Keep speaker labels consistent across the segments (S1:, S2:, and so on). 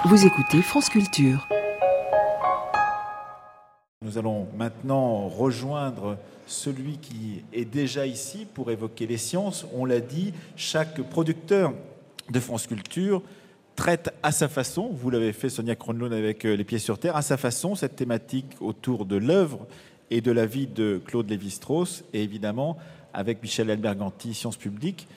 S1: Vous écoutez France Culture.
S2: Nous allons maintenant rejoindre celui qui est déjà ici pour évoquer les sciences. On l'a dit, chaque producteur de France Culture traite à sa façon, vous l'avez fait Sonia Kronlund avec Les Pieds sur Terre, à sa façon cette thématique autour de l'œuvre et de la vie de Claude Lévi-Strauss. Et évidemment, avec Michel Alberganti, Sciences Publiques,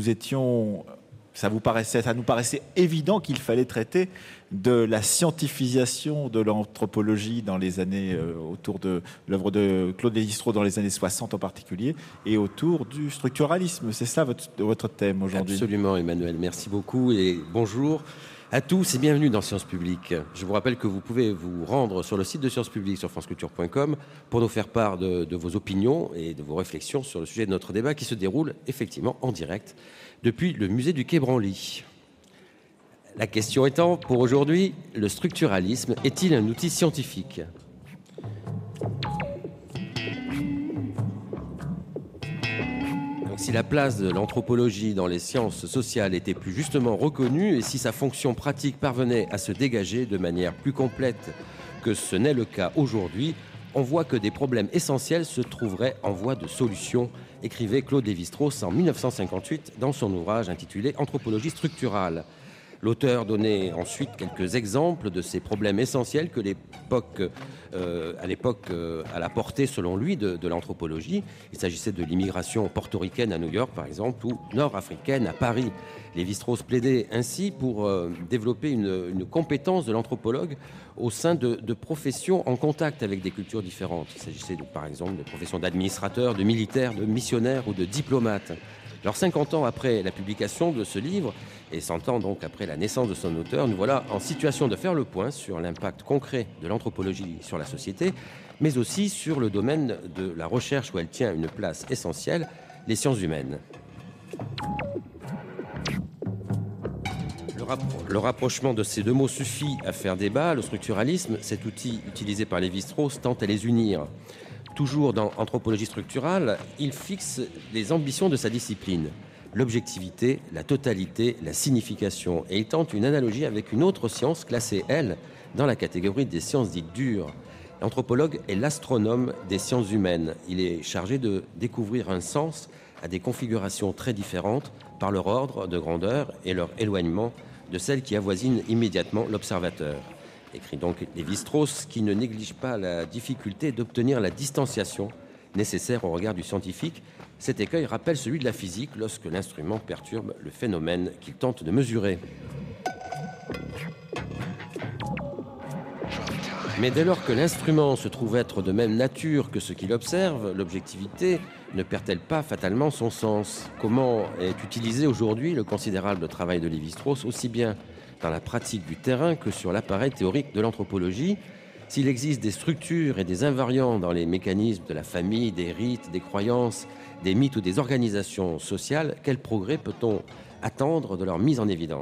S2: ça nous paraissait évident qu'il fallait traiter de la scientifisation de l'anthropologie dans les années autour de l'œuvre de Claude Lévi-Strauss dans les années 60 en particulier, et autour du structuralisme. C'est ça votre thème aujourd'hui?
S3: Absolument, Emmanuel. Merci beaucoup et bonjour à tous et bienvenue dans Sciences Publiques. Je vous rappelle que vous pouvez vous rendre sur le site de Sciences Publiques sur franceculture.com pour nous faire part de vos opinions et de vos réflexions sur le sujet de notre débat qui se déroule effectivement en direct depuis le musée du Quai Branly. La question étant, pour aujourd'hui, le structuralisme est-il un outil scientifique ? Donc, si la place de l'anthropologie dans les sciences sociales était plus justement reconnue et si sa fonction pratique parvenait à se dégager de manière plus complète que ce n'est le cas aujourd'hui, on voit que des problèmes essentiels se trouveraient en voie de solution, écrivait Claude Lévi-Strauss en 1958 dans son ouvrage intitulé « Anthropologie structurale ». L'auteur donnait ensuite quelques exemples de ces problèmes essentiels que à l'époque, à la portée, selon lui, de l'anthropologie. Il s'agissait de l'immigration portoricaine à New York, par exemple, ou nord-africaine à Paris. Lévi-Strauss plaidait ainsi pour développer une compétence de l'anthropologue au sein de professions en contact avec des cultures différentes. Il s'agissait, par exemple, de professions d'administrateurs, de militaires, de missionnaires ou de diplomates. Alors, 50 ans après la publication de ce livre, et 100 ans donc après la naissance de son auteur, nous voilà en situation de faire le point sur l'impact concret de l'anthropologie sur la société, mais aussi sur le domaine de la recherche où elle tient une place essentielle, les sciences humaines. Le rapprochement de ces deux mots suffit à faire débat. Le structuralisme, cet outil utilisé par Lévi-Strauss, tente à les unir. Toujours dans Anthropologie structurale, il fixe les ambitions de sa discipline. L'objectivité, la totalité, la signification. Et il tente une analogie avec une autre science classée, elle, dans la catégorie des sciences dites dures. L'anthropologue est l'astronome des sciences humaines. Il est chargé de découvrir un sens à des configurations très différentes par leur ordre de grandeur et leur éloignement de celles qui avoisinent immédiatement l'observateur. Écrit donc Lévi-Strauss, qui ne néglige pas la difficulté d'obtenir la distanciation nécessaire au regard du scientifique. Cet écueil rappelle celui de la physique lorsque l'instrument perturbe le phénomène qu'il tente de mesurer. Mais dès lors que l'instrument se trouve être de même nature que ce qu'il observe, l'objectivité ne perd-elle pas fatalement son sens ? Comment est utilisé aujourd'hui le considérable travail de Lévi-Strauss, aussi bien dans la pratique du terrain que sur l'appareil théorique de l'anthropologie ? S'il existe des structures et des invariants dans les mécanismes de la famille, des rites, des croyances, des mythes ou des organisations sociales, quel progrès peut-on attendre de leur mise en évidence ?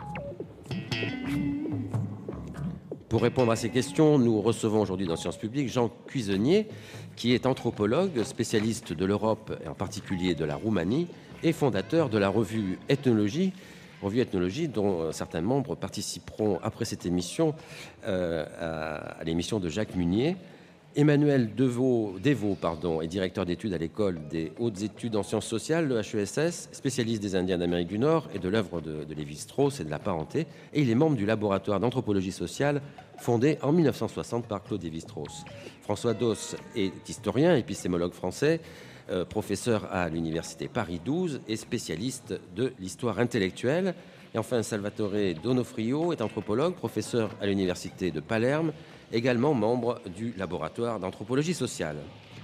S3: Pour répondre à ces questions, nous recevons aujourd'hui dans Sciences Publiques Jean Cuisenier, qui est anthropologue, spécialiste de l'Europe et en particulier de la Roumanie, et fondateur de la revue Ethnologie dont certains membres participeront après cette émission à l'émission de Jacques Munier. Emmanuel Devaux est directeur d'études à l'école des hautes études en sciences sociales, le HESS, spécialiste des Indiens d'Amérique du Nord et de l'œuvre de Lévi-Strauss et de la parenté. Et il est membre du laboratoire d'anthropologie sociale fondé en 1960 par Claude Lévi-Strauss. François Dos est historien, épistémologue français, professeur à l'université Paris 12 et spécialiste de l'histoire intellectuelle. Et enfin, Salvatore Donofrio est anthropologue, professeur à l'université de Palerme, également membre du laboratoire d'anthropologie sociale.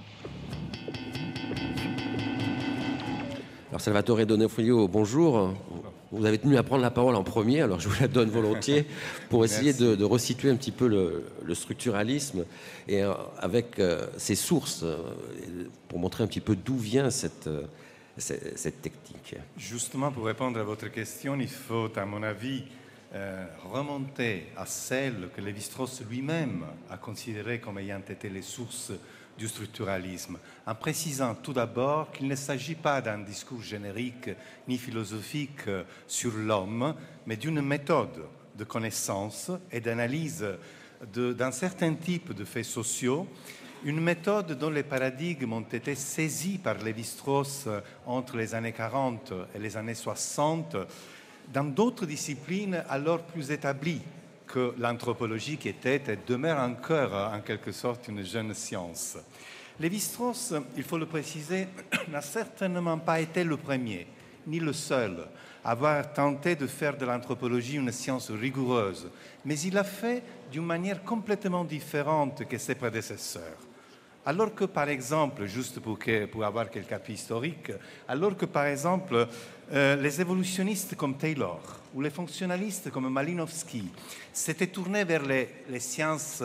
S3: Alors Salvatore Donofrio, bonjour. Vous avez tenu à prendre la parole en premier, alors je vous la donne volontiers pour essayer de resituer un petit peu le structuralisme et avec ses sources, pour montrer un petit peu d'où vient cette technique.
S4: Justement, pour répondre à votre question, il faut, à mon avis, remonter à celle que Lévi-Strauss lui-même a considérée comme ayant été les sources du structuralisme, en précisant tout d'abord qu'il ne s'agit pas d'un discours générique ni philosophique sur l'homme, mais d'une méthode de connaissances et d'analyse d'un certain type de faits sociaux, une méthode dont les paradigmes ont été saisis par Lévi-Strauss entre les années 40 et les années 60 dans d'autres disciplines alors plus établies que l'anthropologie qui était et demeure encore en quelque sorte une jeune science. Lévi-Strauss, il faut le préciser, n'a certainement pas été le premier, ni le seul, à avoir tenté de faire de l'anthropologie une science rigoureuse, mais il l'a fait d'une manière complètement différente que ses prédécesseurs. Alors que, par exemple, juste pour avoir quelques appuis historiques, alors que, par exemple, les évolutionnistes comme Taylor ou les fonctionnalistes comme Malinowski s'étaient tournés vers les sciences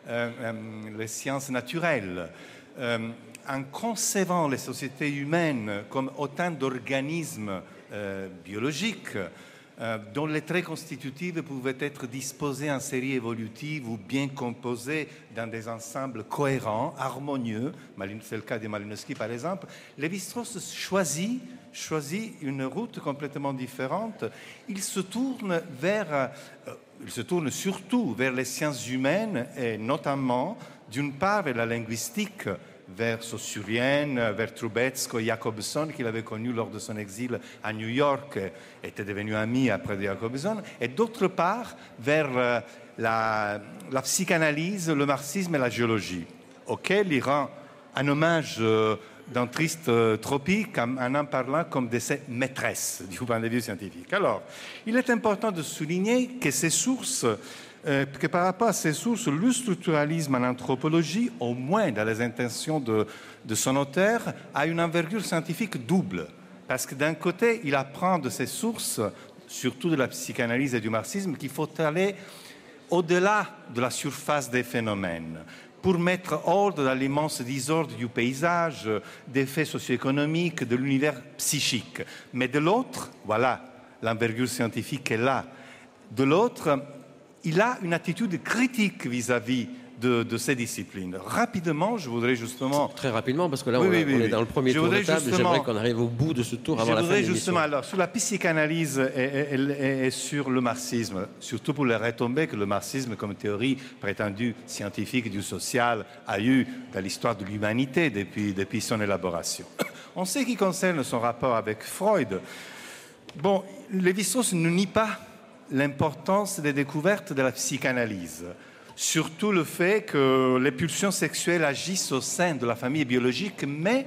S4: naturelles, en concevant les sociétés humaines comme autant d'organismes biologiques dont les traits constitutifs pouvaient être disposés en série évolutive ou bien composés dans des ensembles cohérents, harmonieux, c'est le cas de Malinowski par exemple, Lévi-Strauss choisit une route complètement différente. Il se tourne surtout vers les sciences humaines et notamment, d'une part, vers la linguistique, vers Saussurienne, vers Trubetskoy, Jacobson, qu'il avait connu lors de son exil à New York, était devenu ami après de Jacobson, et d'autre part, vers la psychanalyse, le marxisme et la géologie, auquel il rend un hommage d'un triste tropique en parlant comme de ses maîtresses du point de vue scientifique. Alors, il est important de souligner que ces sources que par rapport à ces sources, le structuralisme en anthropologie, au moins dans les intentions de son auteur, a une envergure scientifique double. Parce que d'un côté, il apprend de ces sources, surtout de la psychanalyse et du marxisme, qu'il faut aller au-delà de la surface des phénomènes pour mettre ordre dans l'immense désordre du paysage, des faits socio-économiques, de l'univers psychique. Mais de l'autre, voilà, l'envergure scientifique est là. De l'autre, il a une attitude critique vis-à-vis de ces disciplines. Rapidement, je voudrais justement...
S3: Très rapidement, parce que là, on est dans le premier tour de table. J'aimerais qu'on arrive au bout de ce tour avant la fin de l'émission.
S4: Justement, alors, sur la psychanalyse et sur le marxisme, surtout pour les retombées que le marxisme, comme théorie prétendue scientifique du social, a eu dans l'histoire de l'humanité depuis son élaboration. En ce qui concerne son rapport avec Freud, bon, Lévi-Strauss ne nie pas l'importance des découvertes de la psychanalyse, surtout le fait que les pulsions sexuelles agissent au sein de la famille biologique, mais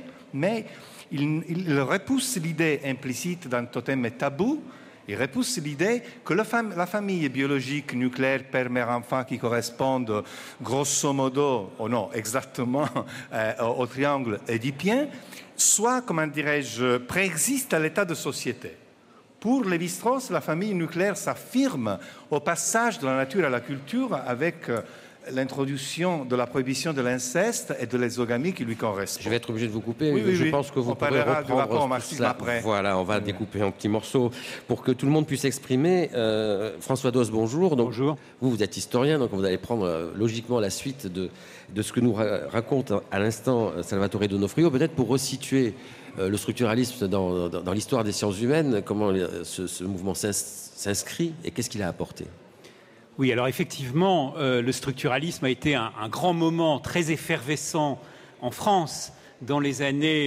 S4: il repousse l'idée implicite d'un totem tabou, il repousse l'idée que la famille biologique nucléaire père-mère-enfant qui correspondent grosso modo, ou non, exactement au triangle édipien, soit, comment dirais-je, préexiste à l'état de société. Pour Lévi-Strauss, la famille nucléaire s'affirme au passage de la nature à la culture avec l'introduction de la prohibition de l'inceste et de l'exogamie qui lui correspond.
S3: Je vais être obligé de vous couper. Je pense que vous pourrez reprendre
S4: du rapport au marxisme après.
S3: Voilà, on va découper en petits morceaux pour que tout le monde puisse s'exprimer. François Doss, bonjour. Donc,
S5: bonjour.
S3: Vous êtes historien, donc vous allez prendre logiquement la suite de ce que nous raconte à l'instant Salvatore Donofrio, peut-être pour resituer le structuralisme dans l'histoire des sciences humaines, comment ce mouvement s'inscrit et qu'est-ce qu'il a apporté?
S5: Oui, alors effectivement, le structuralisme a été un grand moment très effervescent en France dans les années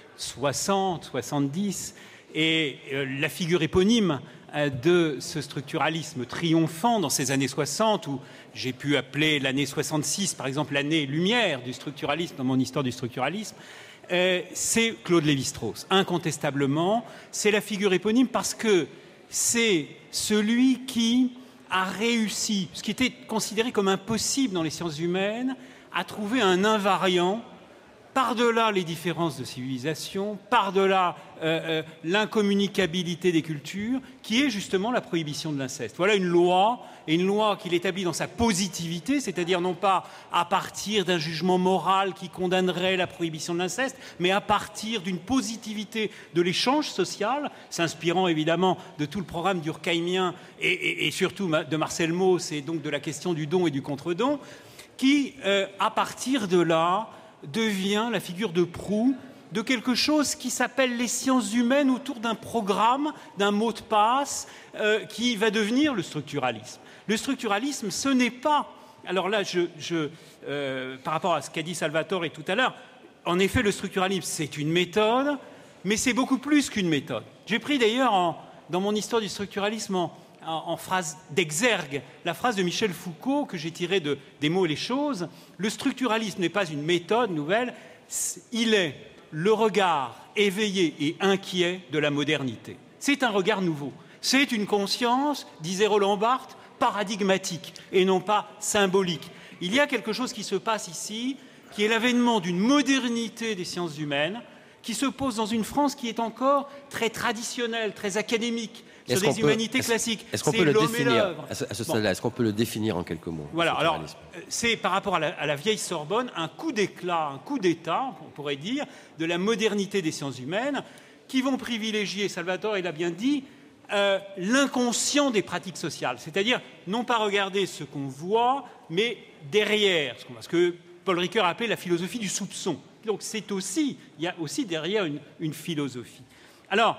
S5: 60, 70, et la figure éponyme de ce structuralisme triomphant dans ces années 60, où j'ai pu appeler l'année 66, par exemple, l'année lumière du structuralisme dans mon histoire du structuralisme, c'est Claude Lévi-Strauss. Incontestablement, c'est la figure éponyme parce que c'est celui qui a réussi, ce qui était considéré comme impossible dans les sciences humaines, à trouver un invariant par-delà les différences de civilisation, par-delà l'incommunicabilité des cultures, qui est justement la prohibition de l'inceste. Voilà une loi qu'il établit dans sa positivité, c'est-à-dire non pas à partir d'un jugement moral qui condamnerait la prohibition de l'inceste, mais à partir d'une positivité de l'échange social, s'inspirant évidemment de tout le programme durkheimien et surtout de Marcel Mauss et donc de la question du don et du contre-don, qui, à partir de là, devient la figure de proue de quelque chose qui s'appelle les sciences humaines autour d'un programme, d'un mot de passe qui va devenir le structuralisme. Le structuralisme, ce n'est pas... Alors là, par rapport à ce qu'a dit Salvatore tout à l'heure, en effet, le structuralisme, c'est une méthode, mais c'est beaucoup plus qu'une méthode. J'ai pris d'ailleurs, dans mon histoire du structuralisme, en phrase d'exergue, la phrase de Michel Foucault que j'ai tirée des mots et les choses. Le structuralisme n'est pas une méthode nouvelle, il est le regard éveillé et inquiet de la modernité. C'est un regard nouveau. C'est une conscience, disait Roland Barthes, paradigmatique et non pas symbolique. Il y a quelque chose qui se passe ici, qui est l'avènement d'une modernité des sciences humaines, qui se pose dans une France qui est encore très traditionnelle, très académique, sur des humanités classiques.
S3: Est-ce qu'on peut le définir à ce stade-là? Est-ce qu'on peut le définir en quelques mots?
S5: Voilà, alors c'est par rapport à la vieille Sorbonne un coup d'éclat, un coup d'État, on pourrait dire, de la modernité des sciences humaines, qui vont privilégier, Salvatore l'a bien dit, l'inconscient des pratiques sociales, c'est-à-dire non pas regarder ce qu'on voit, mais derrière, ce que Paul Ricoeur a appelé la philosophie du soupçon. Donc il y a aussi derrière une philosophie. Alors,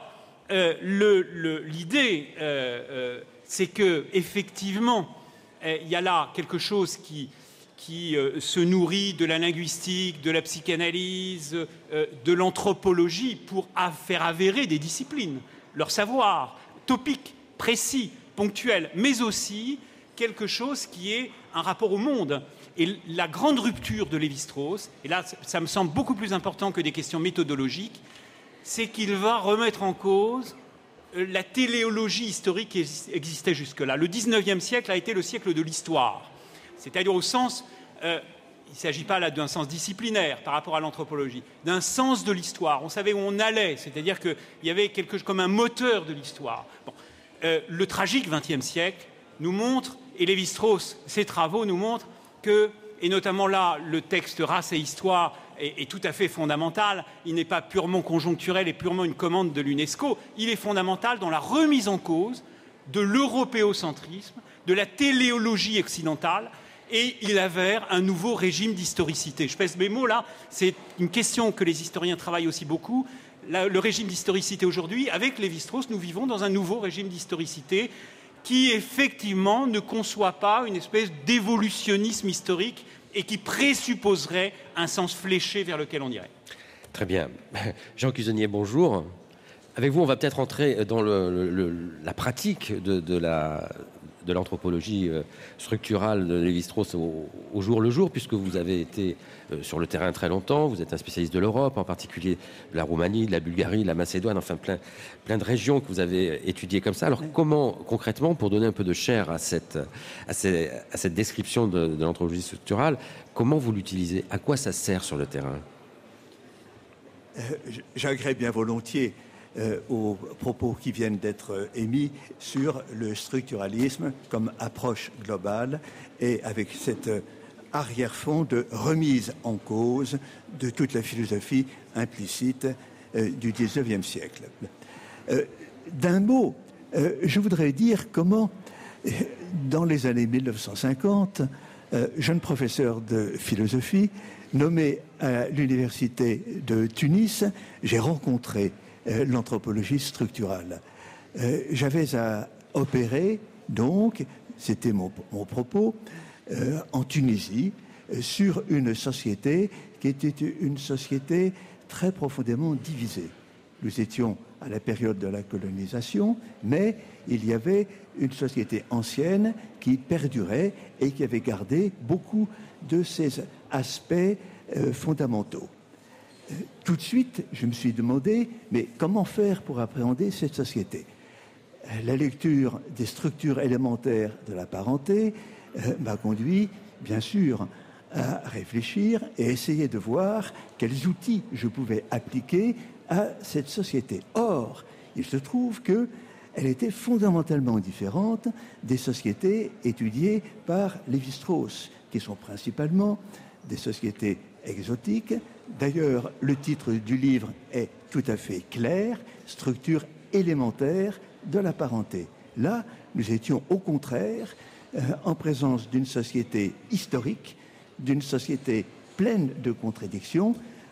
S5: l'idée, c'est que effectivement, il y a là quelque chose qui se nourrit de la linguistique, de la psychanalyse, de l'anthropologie pour faire avérer des disciplines, leur savoir topique, précis, ponctuel, mais aussi quelque chose qui est un rapport au monde. Et la grande rupture de Lévi-Strauss, et là ça me semble beaucoup plus important que des questions méthodologiques, c'est qu'il va remettre en cause la téléologie historique qui existait jusque-là. Le 19e siècle a été le siècle de l'histoire, c'est-à-dire au sens, il ne s'agit pas là d'un sens disciplinaire par rapport à l'anthropologie, d'un sens de l'histoire. On savait où on allait, c'est-à-dire qu'il y avait quelque chose comme un moteur de l'histoire. Bon. Le tragique 20e siècle nous montre, et Lévi-Strauss, ses travaux nous montrent que, et notamment là, le texte Race et Histoire est tout à fait fondamental. Il n'est pas purement conjoncturel et purement une commande de l'UNESCO. Il est fondamental dans la remise en cause de l'européocentrisme, de la téléologie occidentale, et il avère un nouveau régime d'historicité. Je pèse mes mots là, c'est une question que les historiens travaillent aussi beaucoup. Le régime d'historicité aujourd'hui, avec Lévi-Strauss, nous vivons dans un nouveau régime d'historicité qui effectivement ne conçoit pas une espèce d'évolutionnisme historique et qui présupposerait un sens fléché vers lequel on irait.
S3: Très bien. Jean Cusonnier, bonjour. Avec vous, on va peut-être entrer dans la pratique de l'anthropologie structurale de Lévi-Strauss au jour le jour, puisque vous avez été sur le terrain très longtemps, vous êtes un spécialiste de l'Europe, en particulier de la Roumanie, de la Bulgarie, de la Macédoine, enfin plein de régions que vous avez étudiées comme ça. Alors comment, concrètement, pour donner un peu de chair à cette description de l'anthropologie structurale, comment vous l'utilisez? À quoi ça sert sur le terrain?
S6: J'agrée bien volontiers aux propos qui viennent d'être émis sur le structuralisme comme approche globale et avec cet arrière-fond de remise en cause de toute la philosophie implicite du XIXe siècle. D'un mot, je voudrais dire comment, dans les années 1950, jeune professeur de philosophie, nommé à l'université de Tunis, j'ai rencontré l'anthropologie structurale. J'avais à opérer, donc, c'était mon propos, en Tunisie, sur une société qui était une société très profondément divisée. Nous étions à la période de la colonisation, mais il y avait une société ancienne qui perdurait et qui avait gardé beaucoup de ses aspects fondamentaux. Tout de suite, je me suis demandé, mais comment faire pour appréhender cette société? La lecture des structures élémentaires de la parenté m'a conduit, bien sûr, à réfléchir et essayer de voir quels outils je pouvais appliquer à cette société. Or, il se trouve qu'elle était fondamentalement différente des sociétés étudiées par Lévi-Strauss, qui sont principalement des sociétés exotiques. D'ailleurs, le titre du livre est tout à fait clair, structure élémentaire de la parenté. Là, nous étions au contraire en présence d'une société historique, d'une société pleine de contradictions,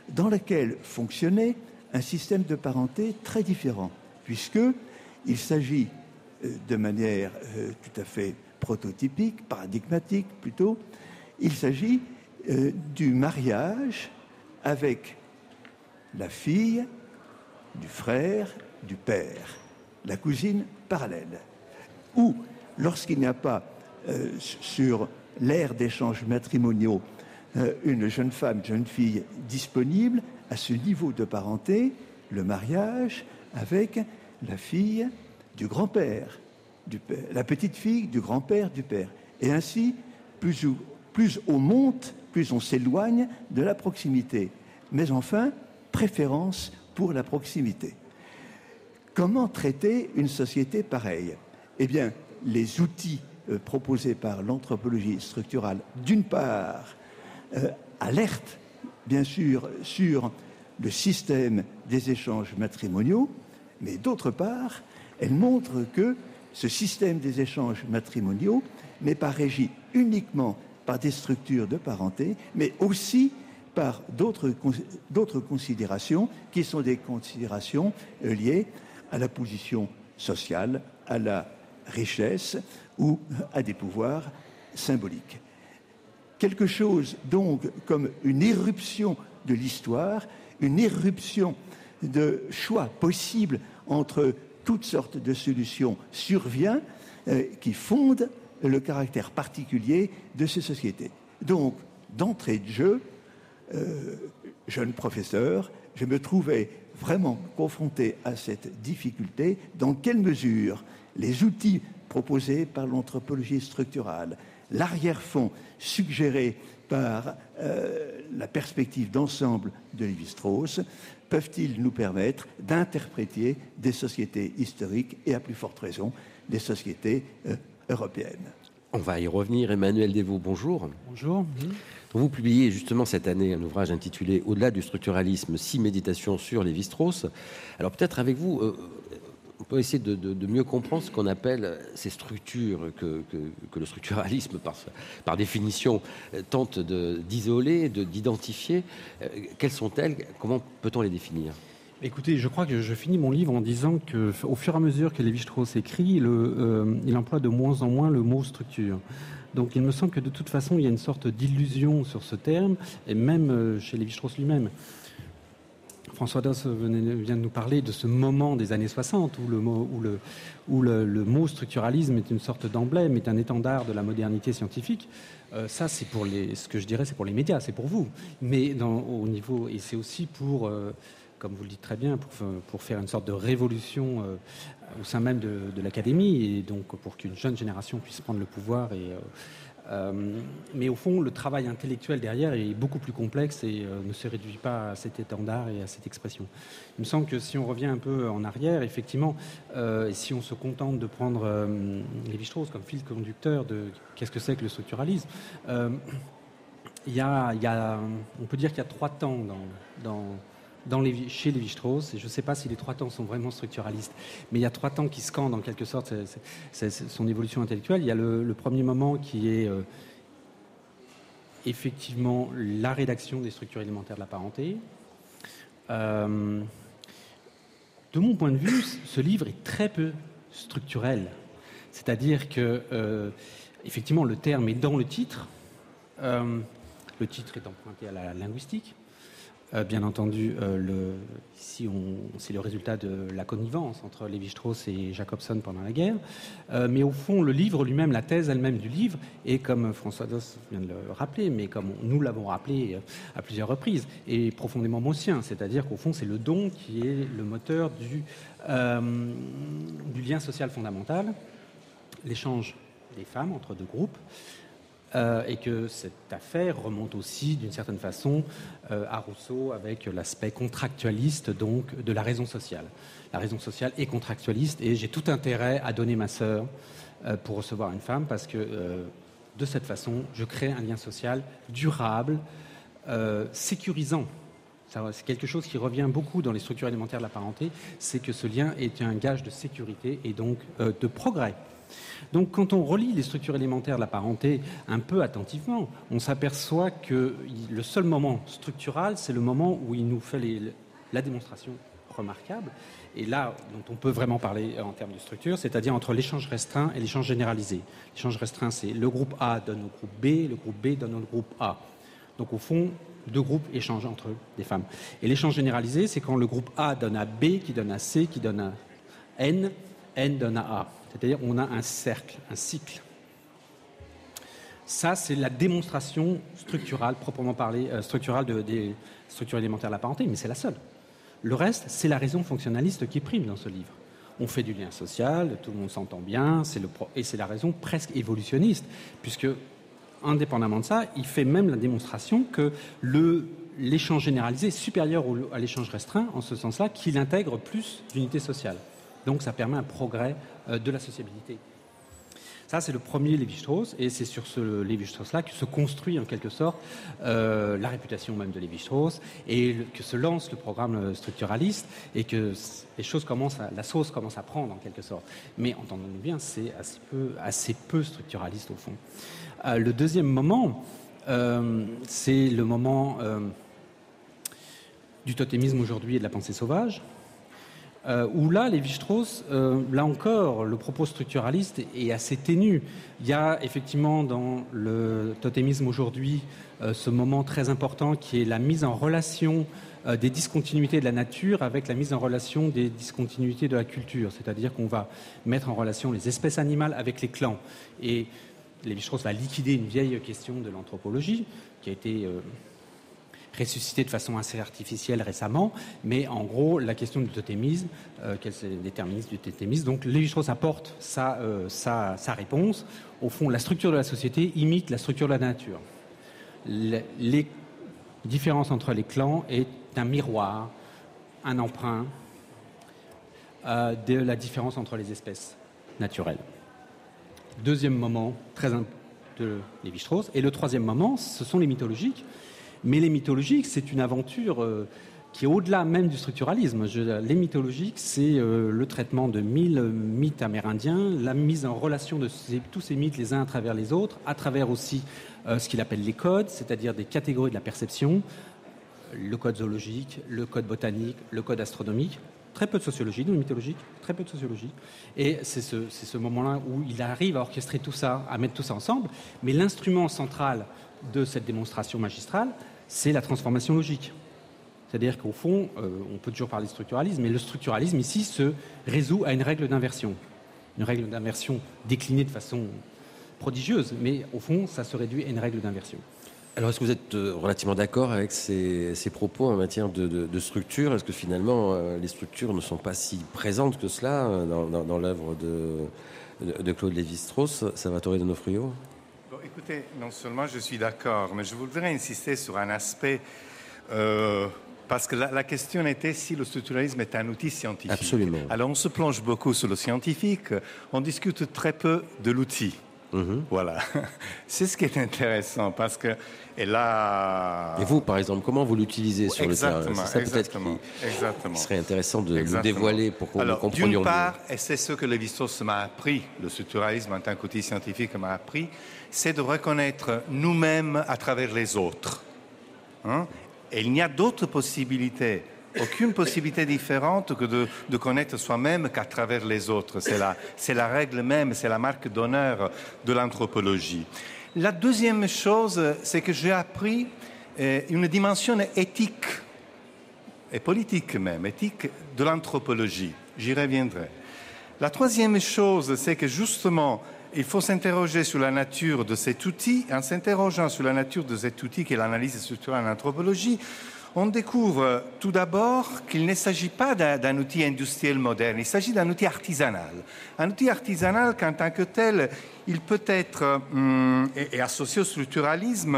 S6: dans laquelle fonctionnait un système de parenté très différent, puisqu'il s'agit de manière tout à fait prototypique, paradigmatique plutôt, il s'agit du mariage avec la fille du frère du père, la cousine parallèle, ou lorsqu'il n'y a pas sur l'ère d'échanges matrimoniaux une jeune femme, jeune fille disponible à ce niveau de parenté, le mariage avec la fille du grand-père du père, la petite fille du grand-père du père. Et ainsi, plus on monte, plus on s'éloigne de la proximité. Mais enfin, préférence pour la proximité. Comment traiter une société pareille ? Eh bien, les outils proposés par l'anthropologie structurale, d'une part, alertent, bien sûr, sur le système des échanges matrimoniaux, mais d'autre part, elles montrent que ce système des échanges matrimoniaux n'est pas régi uniquement par des structures de parenté, mais aussi par d'autres considérations qui sont des considérations liées à la position sociale, à la richesse ou à des pouvoirs symboliques. Quelque chose donc comme une éruption de l'histoire, une éruption de choix possibles entre toutes sortes de solutions survient qui fondent le caractère particulier de ces sociétés. Donc, d'entrée de jeu, jeune professeur, je me trouvais vraiment confronté à cette difficulté. Dans quelle mesure les outils proposés par l'anthropologie structurale, l'arrière-fond suggéré par la perspective d'ensemble de Lévi-Strauss, peuvent-ils nous permettre d'interpréter des sociétés historiques et, à plus forte raison, des sociétés européennes.
S3: On va y revenir. Emmanuel Devaux, bonjour.
S7: Bonjour.
S3: Vous publiez justement cette année un ouvrage intitulé « Au-delà du structuralisme, 6 méditations sur Lévi-Strauss ». Alors peut-être avec vous, on peut essayer de mieux comprendre ce qu'on appelle ces structures que le structuralisme, par définition, tente d'isoler, d'identifier. Quelles sont-elles ? Comment peut-on les définir ?
S7: Écoutez, je crois que je finis mon livre en disant qu'au fur et à mesure que Lévi-Strauss écrit, il emploie de moins en moins le mot structure. Donc il me semble que de toute façon, il y a une sorte d'illusion sur ce terme, et même chez Lévi-Strauss lui-même. François Doss vient de nous parler de ce moment des années 60 où le mot structuralisme est une sorte d'emblème, est un étendard de la modernité scientifique. Ça, c'est pour ce que je dirais, c'est pour les médias, c'est pour vous. Mais au niveau, et c'est aussi pour, comme vous le dites très bien, pour faire une sorte de révolution au sein même de l'académie, et donc pour qu'une jeune génération puisse prendre le pouvoir. Mais au fond, le travail intellectuel derrière est beaucoup plus complexe et ne se réduit pas à cet étendard et à cette expression. Il me semble que si on revient un peu en arrière, effectivement, et si on se contente de prendre Lévi-Strauss comme fil conducteur de qu'est-ce que c'est que le structuralisme, on peut dire qu'il y a 3 temps chez Lévi-Strauss, et je ne sais pas si les 3 temps sont vraiment structuralistes, mais il y a 3 temps qui scandent en quelque sorte son évolution intellectuelle. Il y a le premier moment qui est effectivement la rédaction des structures élémentaires de la parenté. De mon point de vue, ce livre est très peu structurel. C'est-à-dire que, effectivement, le terme est dans le titre. Le titre est emprunté à la linguistique. Bien entendu, c'est le résultat de la connivence entre Lévi-Strauss et Jacobson pendant la guerre. Mais au fond, le livre lui-même, la thèse elle-même du livre, est comme François Doss vient de le rappeler, mais comme nous l'avons rappelé à plusieurs reprises, est profondément maussien. C'est-à-dire qu'au fond, c'est le don qui est le moteur du lien social fondamental, l'échange des femmes entre 2 groupes. Et que cette affaire remonte aussi, d'une certaine façon, à Rousseau, avec l'aspect contractualiste donc de la raison sociale. La raison sociale est contractualiste, et j'ai tout intérêt à donner ma sœur pour recevoir une femme, parce que de cette façon, je crée un lien social durable, sécurisant. C'est quelque chose qui revient beaucoup dans les structures élémentaires de la parenté, c'est que ce lien est un gage de sécurité et donc de progrès. Donc quand on relit les structures élémentaires de la parenté un peu attentivement, on s'aperçoit que le seul moment structural, c'est le moment où il nous fait la démonstration remarquable, et là dont on peut vraiment parler en termes de structure, c'est-à-dire entre l'échange restreint et l'échange généralisé. L'échange restreint, c'est le groupe A donne au groupe B, le groupe B donne au groupe A. Donc au fond, deux groupes échangent entre eux, des femmes. Et l'échange généralisé, c'est quand le groupe A donne à B, qui donne à C, qui donne à N, N donne à A. C'est-à-dire on a un cercle, un cycle. Ça, c'est la démonstration structurale, proprement parlée, structurale des structures élémentaires de la parenté, mais c'est la seule. Le reste, c'est la raison fonctionnaliste qui prime dans ce livre. On fait du lien social, tout le monde s'entend bien, et c'est la raison presque évolutionniste, puisque, indépendamment de ça, il fait même la démonstration que l'échange généralisé est supérieur à l'échange restreint, en ce sens-là, qu'il intègre plus d'unités sociales. Donc ça permet un progrès de la sociabilité. Ça, c'est le premier Lévi-Strauss, et c'est sur ce Lévi-Strauss-là que se construit en quelque sorte la réputation même de Lévi-Strauss, et que se lance le programme structuraliste, et que la sauce commence à prendre en quelque sorte. Mais entendons-nous bien, c'est assez peu structuraliste au fond. Le deuxième moment, c'est le moment du totémisme aujourd'hui et de la pensée sauvage, où là, Lévi-Strauss, là encore, le propos structuraliste est assez ténu. Il y a effectivement dans le totémisme aujourd'hui ce moment très important qui est la mise en relation des discontinuités de la nature avec la mise en relation des discontinuités de la culture. C'est-à-dire qu'on va mettre en relation les espèces animales avec les clans. Et Lévi-Strauss va liquider une vieille question de l'anthropologie qui a été ressuscité de façon assez artificielle récemment, mais en gros, la question du totémisme, quel est le déterminisme du totémisme, donc Lévi-Strauss apporte sa réponse. Au fond, la structure de la société imite la structure de la nature. Les différences entre les clans est un miroir, un emprunt de la différence entre les espèces naturelles. Deuxième moment très de Lévi-Strauss. Et le troisième moment, ce sont les mythologiques. Mais les mythologiques, c'est une aventure qui est au-delà même du structuralisme. Les mythologiques, c'est le traitement de 1000 mythes amérindiens, la mise en relation de tous ces mythes les uns à travers les autres, à travers aussi ce qu'il appelle les codes, c'est-à-dire des catégories de la perception, le code zoologique, le code botanique, le code astronomique. Très peu de sociologie dans le mythologique, très peu de sociologie. Et c'est ce moment-là où il arrive à orchestrer tout ça, à mettre tout ça ensemble. Mais l'instrument central de cette démonstration magistrale, c'est la transformation logique. C'est-à-dire qu'au fond, on peut toujours parler de structuralisme, mais le structuralisme ici se résout à une règle d'inversion. Une règle d'inversion déclinée de façon prodigieuse, mais au fond, ça se réduit à une règle d'inversion.
S3: Alors, est-ce que vous êtes relativement d'accord avec ces propos en matière de structure ? Est-ce que finalement, les structures ne sont pas si présentes que cela dans l'œuvre de Claude Lévi-Strauss ? Salvatore Donofrio ?
S4: Bon, écoutez, non seulement je suis d'accord, mais je voudrais insister sur un aspect, parce que la question était si le structuralisme est un outil scientifique.
S3: Absolument.
S4: Alors, on se plonge beaucoup sur le scientifique, on discute très peu de l'outil. Voilà, c'est ce qui est intéressant parce que et là.
S3: Et vous, par exemple, comment vous l'utilisez sur le terrain ?
S4: C'est
S3: ça peut-être qui serait intéressant de nous dévoiler pour qu'on le comprenions mieux.
S4: D'une part, et c'est ce que Lévi-Strauss m'a appris, le structuralisme en tant qu'outil scientifique m'a appris, c'est de reconnaître nous-mêmes à travers les autres. Et il n'y a d'autres possibilités. Aucune possibilité différente que de connaître soi-même qu'à travers les autres. C'est la règle même, c'est la marque d'honneur de l'anthropologie. La deuxième chose, c'est que j'ai appris une dimension éthique et politique même, éthique de l'anthropologie. J'y reviendrai. La troisième chose, c'est que justement, il faut s'interroger sur la nature de cet outil. En s'interrogeant sur la nature de cet outil qu'est l'analyse structurelle en anthropologie, on découvre tout d'abord qu'il ne s'agit pas d'un outil industriel moderne, il s'agit d'un outil artisanal. Un outil artisanal qu'en tant que tel, il peut être, et associé au structuralisme,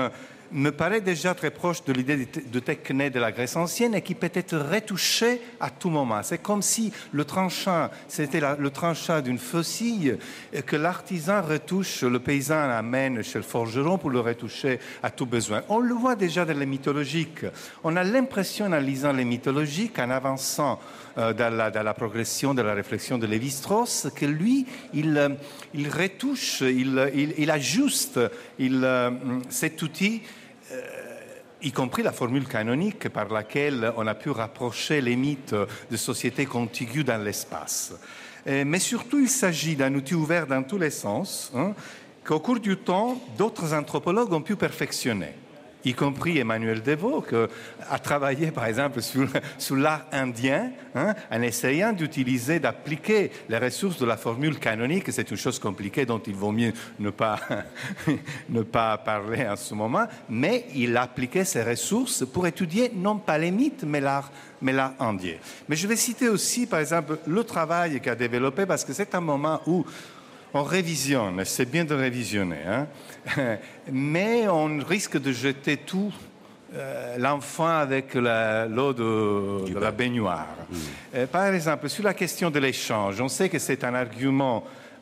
S4: me paraît déjà très proche de l'idée de techné de la Grèce ancienne et qui peut être retouché à tout moment. C'est comme si le tranchant, c'était le tranchant d'une faucille que l'artisan retouche, le paysan amène chez le forgeron pour le retoucher à tout besoin. On le voit déjà dans les mythologiques. On a l'impression, en lisant les mythologiques, en avançant dans la progression de la réflexion de Lévi-Strauss, que lui, il retouche, il ajuste cet outil, y compris la formule canonique par laquelle on a pu rapprocher les mythes de sociétés contiguës dans l'espace. Mais surtout, il s'agit d'un outil ouvert dans tous les sens, qu'au cours du temps, d'autres anthropologues ont pu perfectionner, y compris Emmanuel Devaux, qui a travaillé par exemple sur l'art indien, en essayant d'appliquer les ressources de la formule canonique. C'est une chose compliquée dont il vaut mieux ne pas parler en ce moment, mais il a appliqué ces ressources pour étudier non pas les mythes, mais l'art indien. Mais je vais citer aussi par exemple le travail qu'il a développé, parce que c'est un moment où on révisionne, c'est bien de révisionner, mais on risque de jeter tout l'enfant avec l'eau de la baignoire. Par exemple, sur la question de l'échange, on sait que c'est un argument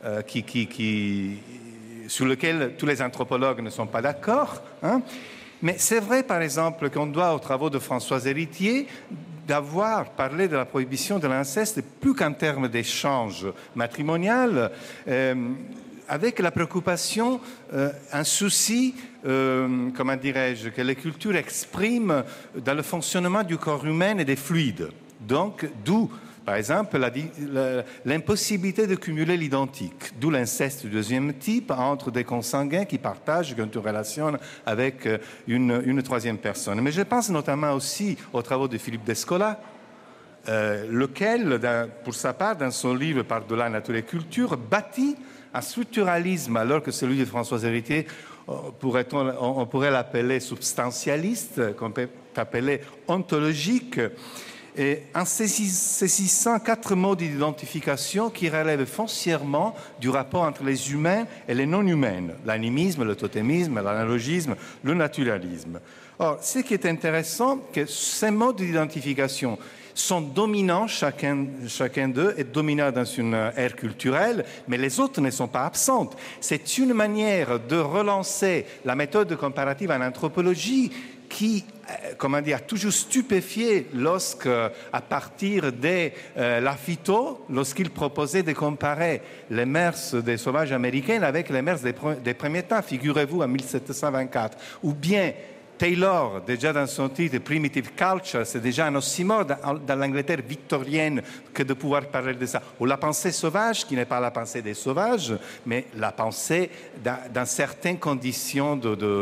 S4: sur lequel tous les anthropologues ne sont pas d'accord, mais c'est vrai, par exemple, qu'on doit aux travaux de Françoise Héritier d'avoir parlé de la prohibition de l'inceste plus qu'en termes d'échange matrimonial, avec la préoccupation, un souci, comment dirais-je, que les cultures expriment dans le fonctionnement du corps humain et des fluides. Donc, d'où, par exemple, l'impossibilité de cumuler l'identique, d'où l'inceste du deuxième type entre des consanguins qui partagent une relation avec une troisième personne. Mais je pense notamment aussi aux travaux de Philippe Descola, lequel, pour sa part, dans son livre Par-delà nature et culture, bâtit un structuralisme, alors que celui de Françoise Héritier, on pourrait l'appeler substantialiste, qu'on peut appeler ontologique, et en saisissant 4 modes d'identification qui relèvent foncièrement du rapport entre les humains et les non-humains: l'animisme, le totémisme, l'analogisme, le naturalisme. Or, ce qui est intéressant, c'est que ces modes d'identification sont dominants, chacun d'eux est dominant dans une ère culturelle, mais les autres ne sont pas absentes. C'est une manière de relancer la méthode comparative en anthropologie qui, a toujours stupéfié à partir de la phyto, lorsqu'il proposait de comparer les mœurs des sauvages américains avec les mœurs des premiers temps, figurez-vous, en 1724, ou bien Taylor, déjà dans son titre Primitive Culture, c'est déjà un oxymore dans l'Angleterre victorienne que de pouvoir parler de ça. Ou la pensée sauvage, qui n'est pas la pensée des sauvages, mais la pensée dans certaines conditions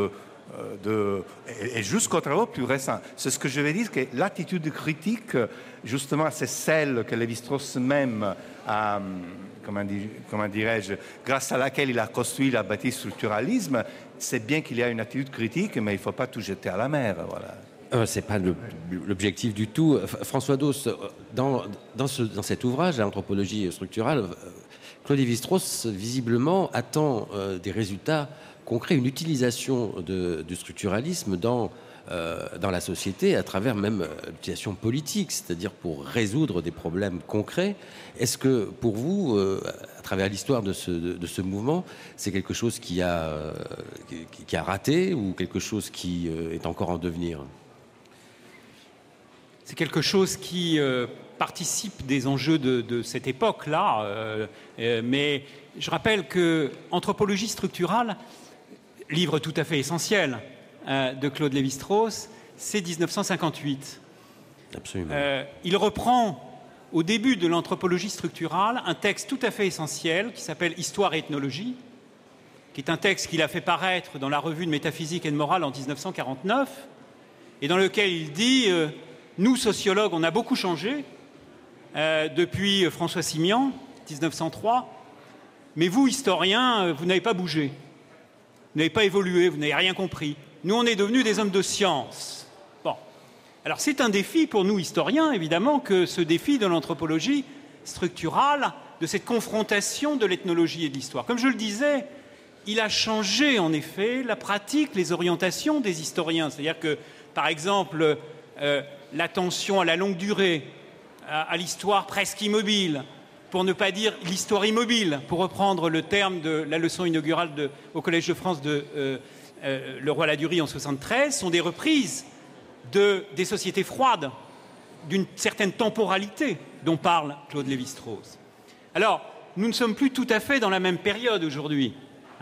S4: et jusqu'au travail plus récent. C'est ce que je veux dire, que l'attitude critique, justement, c'est celle que Lévi-Strauss même a, comment dirais-je, grâce à laquelle il a construit, il a bâti le structuralisme. C'est bien qu'il y a une attitude critique, mais il ne faut pas tout jeter à la mer. Voilà.
S3: Ce n'est pas l'objectif du tout. François Dos, dans cet ouvrage, l'anthropologie structurale, Claude Lévi-Strauss, visiblement, attend des résultats concrets, une utilisation du structuralisme dans la société, à travers même l'utilisation politique, c'est-à-dire pour résoudre des problèmes concrets. Est-ce que, pour vous, à travers l'histoire de ce mouvement, c'est quelque chose qui a raté ou quelque chose qui est encore en devenir?
S5: C'est quelque chose qui participe des enjeux de cette époque-là. Mais je rappelle que Anthropologie structurale, livre tout à fait essentiel de Claude Lévi-Strauss, c'est 1958.
S3: Absolument.
S5: Il reprend au début de l'anthropologie structurale un texte tout à fait essentiel qui s'appelle Histoire et ethnologie, qui est un texte qu'il a fait paraître dans la revue de métaphysique et de morale en 1949, et dans lequel il dit nous, sociologues, on a beaucoup changé depuis François Simian, 1903, mais vous, historiens, vous n'avez pas bougé, vous n'avez pas évolué, vous n'avez rien compris. Nous, on est devenus des hommes de science. Bon. Alors, c'est un défi pour nous, historiens, évidemment, que ce défi de l'anthropologie structurale, de cette confrontation de l'ethnologie et de l'histoire. Comme je le disais, il a changé en effet la pratique, les orientations des historiens. C'est-à-dire que, par exemple, l'attention à la longue durée, à l'histoire presque immobile, pour ne pas dire l'histoire immobile, pour reprendre le terme de la leçon inaugurale au Collège de France de Le Roi-Ladurie en 1973, sont des reprises des sociétés froides, d'une certaine temporalité dont parle Claude Lévi-Strauss. Alors, nous ne sommes plus tout à fait dans la même période aujourd'hui,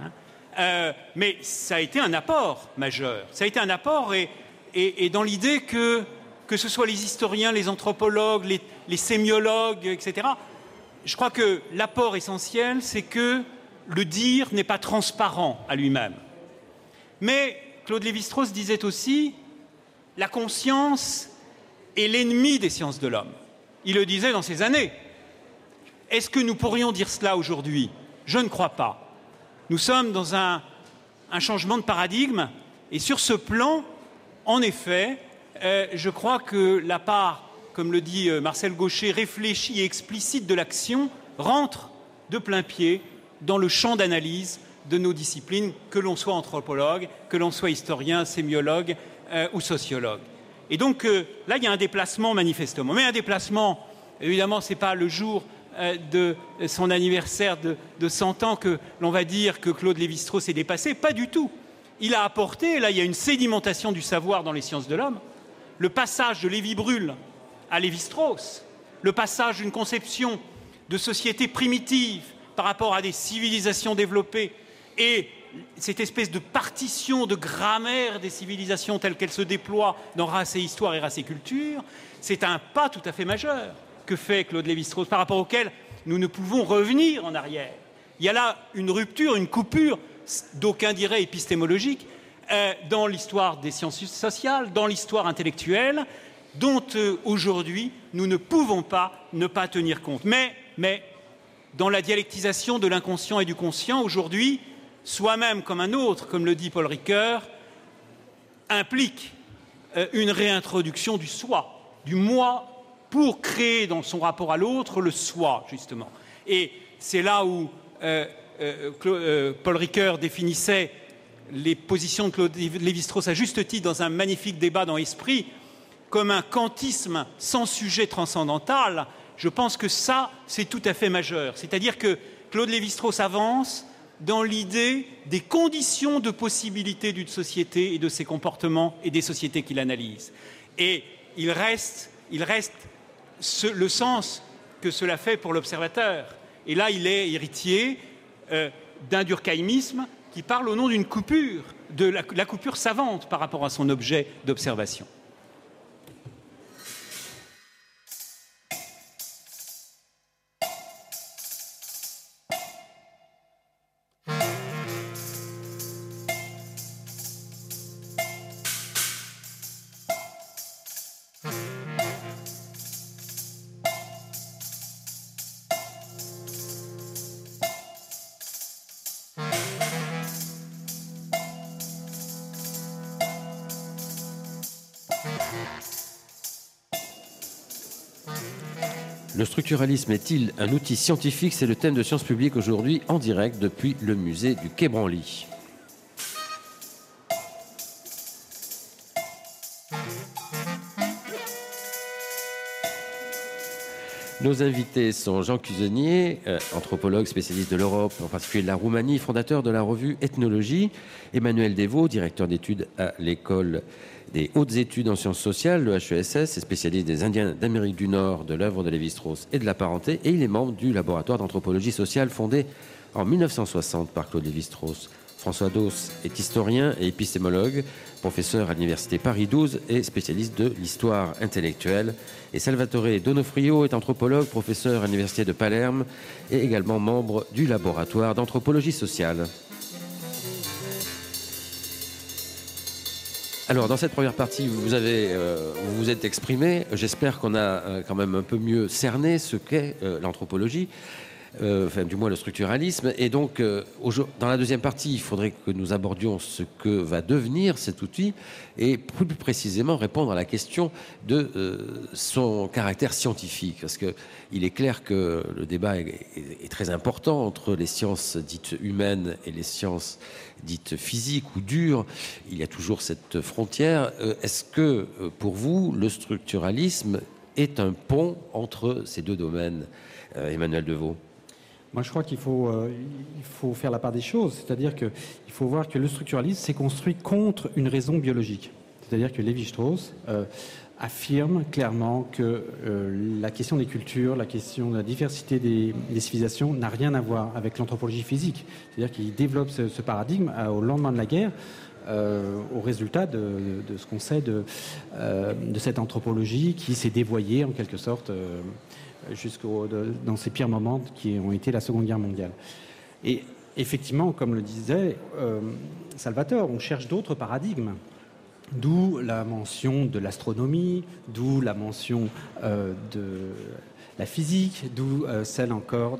S5: mais ça a été un apport majeur. Ça a été un apport et dans l'idée que ce soit les historiens, les anthropologues, les sémiologues, etc., je crois que l'apport essentiel, c'est que le dire n'est pas transparent à lui-même. Mais Claude Lévi-Strauss disait aussi « la conscience est l'ennemi des sciences de l'homme ». Il le disait dans ces années. Est-ce que nous pourrions dire cela aujourd'hui? Je ne crois pas. Nous sommes dans un changement de paradigme et sur ce plan, en effet, je crois que la part, comme le dit Marcel Gaucher, réfléchie et explicite de l'action rentre de plein pied dans le champ d'analyse de nos disciplines, que l'on soit anthropologue, que l'on soit historien, sémiologue ou sociologue. Et donc là, il y a un déplacement manifestement. Mais un déplacement, évidemment, ce n'est pas le jour de son anniversaire de 100 ans que l'on va dire que Claude Lévi-Strauss est dépassé. Pas du tout. Il a apporté, là, il y a une sédimentation du savoir dans les sciences de l'homme. Le passage de Lévi-Brühl à Lévi-Strauss, le passage d'une conception de société primitive par rapport à des civilisations développées et cette espèce de partition de grammaire des civilisations telles qu'elles se déploient dans Race et Histoire et Race et Culture, c'est un pas tout à fait majeur que fait Claude Lévi-Strauss, par rapport auquel nous ne pouvons revenir en arrière. Il y a là une rupture, une coupure, d'aucuns diraient épistémologique, dans l'histoire des sciences sociales, dans l'histoire intellectuelle, dont aujourd'hui nous ne pouvons pas ne pas tenir compte. Mais dans la dialectisation de l'inconscient et du conscient, aujourd'hui, soi-même comme un autre, comme le dit Paul Ricoeur, implique une réintroduction du soi, du moi, pour créer dans son rapport à l'autre le soi, justement. Et c'est là où Paul Ricoeur définissait les positions de Claude Lévi-Strauss à juste titre dans un magnifique débat dans Esprit comme un kantisme sans sujet transcendantal. Je pense que ça, c'est tout à fait majeur. C'est-à-dire que Claude Lévi-Strauss avance dans l'idée des conditions de possibilité d'une société et de ses comportements et des sociétés qu'il analyse. Et il reste le sens que cela fait pour l'observateur. Et là, il est héritier d'un durkheimisme qui parle au nom d'une coupure, de la coupure savante par rapport à son objet d'observation.
S3: Le structuralisme est-il un outil scientifique? C'est le thème de Sciences Publiques aujourd'hui en direct depuis le musée du Quai Branly. Nos invités sont Jean Cusonnier, anthropologue spécialiste de l'Europe, en particulier de la Roumanie, fondateur de la revue Ethnologie, Emmanuel Desvaux, directeur d'études à l'école des hautes études en sciences sociales, le HESS, et spécialiste des Indiens d'Amérique du Nord, de l'œuvre de Lévi-Strauss et de la parenté, et il est membre du laboratoire d'anthropologie sociale fondé en 1960 par Claude Lévi-Strauss. François Dauss est historien et épistémologue, professeur à l'université Paris 12 et spécialiste de l'histoire intellectuelle. Et Salvatore Donofrio est anthropologue, professeur à l'université de Palerme et également membre du laboratoire d'anthropologie sociale. Alors, dans cette première partie, vous vous êtes exprimé. J'espère qu'on a quand même un peu mieux cerné ce qu'est l'anthropologie. du moins le structuralisme. Et donc, dans la deuxième partie, il faudrait que nous abordions ce que va devenir cet outil et plus précisément répondre à la question de son caractère scientifique. Parce qu'il est clair que le débat est très important entre les sciences dites humaines et les sciences dites physiques ou dures. Il y a toujours cette frontière. Est-ce que, pour vous, le structuralisme est un pont entre ces deux domaines, Emmanuel Deveau?
S7: Moi, je crois qu'il faut faire la part des choses. C'est-à-dire qu'il faut voir que le structuralisme s'est construit contre une raison biologique. C'est-à-dire que Lévi-Strauss affirme clairement que la question des cultures, la question de la diversité des civilisations n'a rien à voir avec l'anthropologie physique. C'est-à-dire qu'il développe ce paradigme au lendemain de la guerre, au résultat de ce qu'on sait de cette anthropologie qui s'est dévoyée en quelque sorte dans ses pires moments qui ont été la Seconde Guerre mondiale. Et effectivement, comme le disait Salvatore, on cherche d'autres paradigmes, d'où la mention de l'astronomie, d'où la mention de la physique, d'où celle encore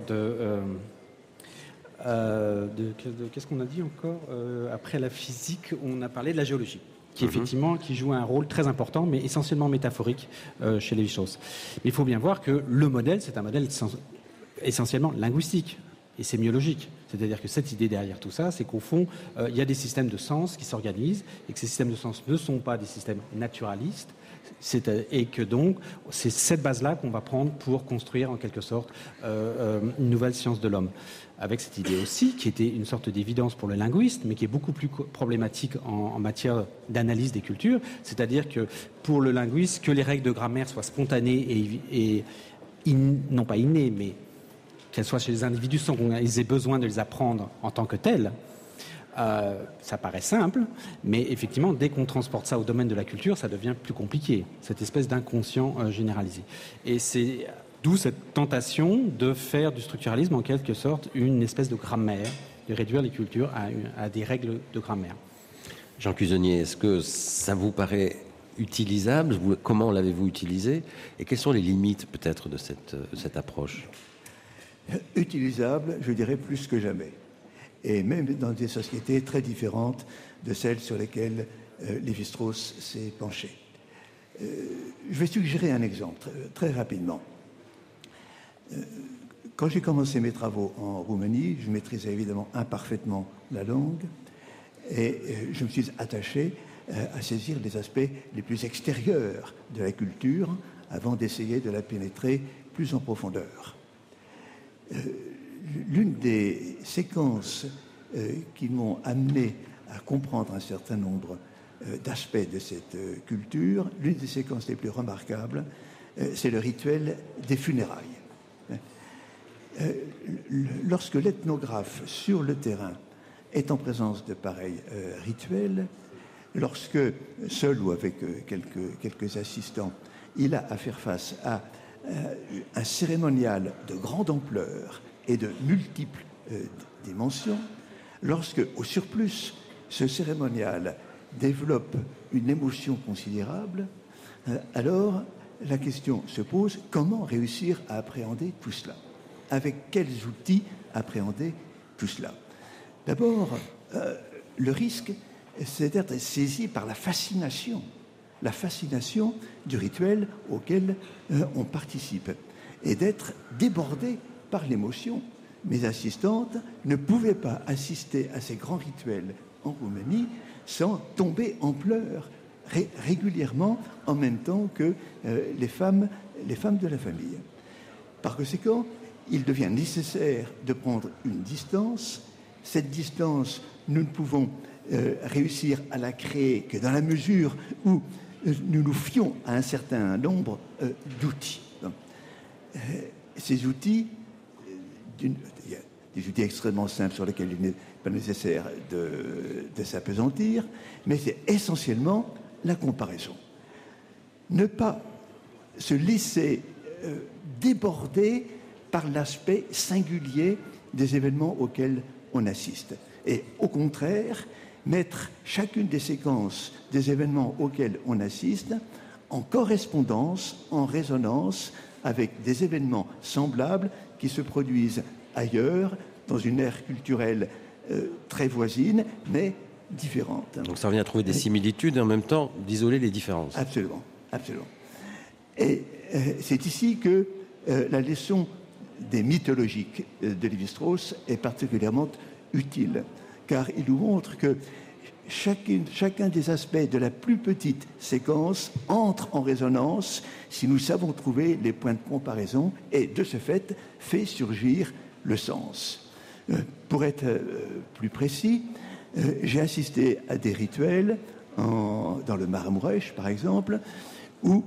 S7: qu'est-ce qu'on a dit encore après la physique, on a parlé de la géologie, qui effectivement qui joue un rôle très important, mais essentiellement métaphorique chez Lévi-Strauss. Mais il faut bien voir que le modèle, c'est un modèle essentiellement linguistique et sémiologique. C'est-à-dire que cette idée derrière tout ça, c'est qu'au fond, il y a des systèmes de sens qui s'organisent et que ces systèmes de sens ne sont pas des systèmes naturalistes. Et que donc, c'est cette base-là qu'on va prendre pour construire en quelque sorte une nouvelle science de l'homme. Avec cette idée aussi, qui était une sorte d'évidence pour le linguiste, mais qui est beaucoup plus problématique en matière d'analyse des cultures, c'est-à-dire que pour le linguiste, que les règles de grammaire soient spontanées et non pas innées, mais qu'elles soient chez les individus sans qu'ils aient besoin de les apprendre en tant que telles, ça paraît simple, mais effectivement, dès qu'on transporte ça au domaine de la culture, ça devient plus compliqué, cette espèce d'inconscient généralisé. Et c'est d'où cette tentation de faire du structuralisme en quelque sorte une espèce de grammaire, de réduire les cultures à des règles de grammaire.
S3: Jean Cusonnier, est-ce que ça vous paraît utilisable? Comment l'avez-vous utilisé? Et quelles sont les limites peut-être de cette approche?
S6: Utilisable, je dirais plus que jamais. Et même dans des sociétés très différentes de celles sur lesquelles Lévi-Strauss s'est penché. Je vais suggérer un exemple très rapidement. Quand j'ai commencé mes travaux en Roumanie, je maîtrisais évidemment imparfaitement la langue et je me suis attaché à saisir les aspects les plus extérieurs de la culture avant d'essayer de la pénétrer plus en profondeur. L'une des séquences qui m'ont amené à comprendre un certain nombre d'aspects de cette culture, l'une des séquences les plus remarquables, c'est le rituel des funérailles. Lorsque l'ethnographe sur le terrain est en présence de pareils rituels, lorsque, seul ou avec quelques assistants, il a à faire face à un cérémonial de grande ampleur et de multiples dimensions, lorsque, au surplus, ce cérémonial développe une émotion considérable, alors la question se pose, comment réussir à appréhender tout cela? Avec quels outils appréhender tout cela? D'abord, le risque, c'est d'être saisi par la fascination du rituel auquel on participe et d'être débordé par l'émotion. Mes assistantes ne pouvaient pas assister à ces grands rituels en Roumanie sans tomber en pleurs régulièrement en même temps que les femmes de la famille. Par conséquent, il devient nécessaire de prendre une distance. Cette distance, nous ne pouvons réussir à la créer que dans la mesure où nous nous fions à un certain nombre d'outils. Ces outils, il y a des outils extrêmement simples sur lesquels il n'est pas nécessaire de s'appesantir, mais c'est essentiellement la comparaison. Ne pas se laisser déborder par l'aspect singulier des événements auxquels on assiste. Et au contraire, mettre chacune des séquences des événements auxquels on assiste en correspondance, en résonance avec des événements semblables qui se produisent ailleurs, dans une ère culturelle très voisine, mais différente.
S3: Donc ça revient à trouver des similitudes et en même temps d'isoler les différences.
S6: Absolument, absolument. Et c'est ici que la leçon des mythologiques de Lévi-Strauss est particulièrement utile, car il nous montre que chacun des aspects de la plus petite séquence entre en résonance si nous savons trouver les points de comparaison et, de ce fait, fait surgir le sens. Pour être plus précis, j'ai assisté à des rituels dans le Marmorèche, par exemple, où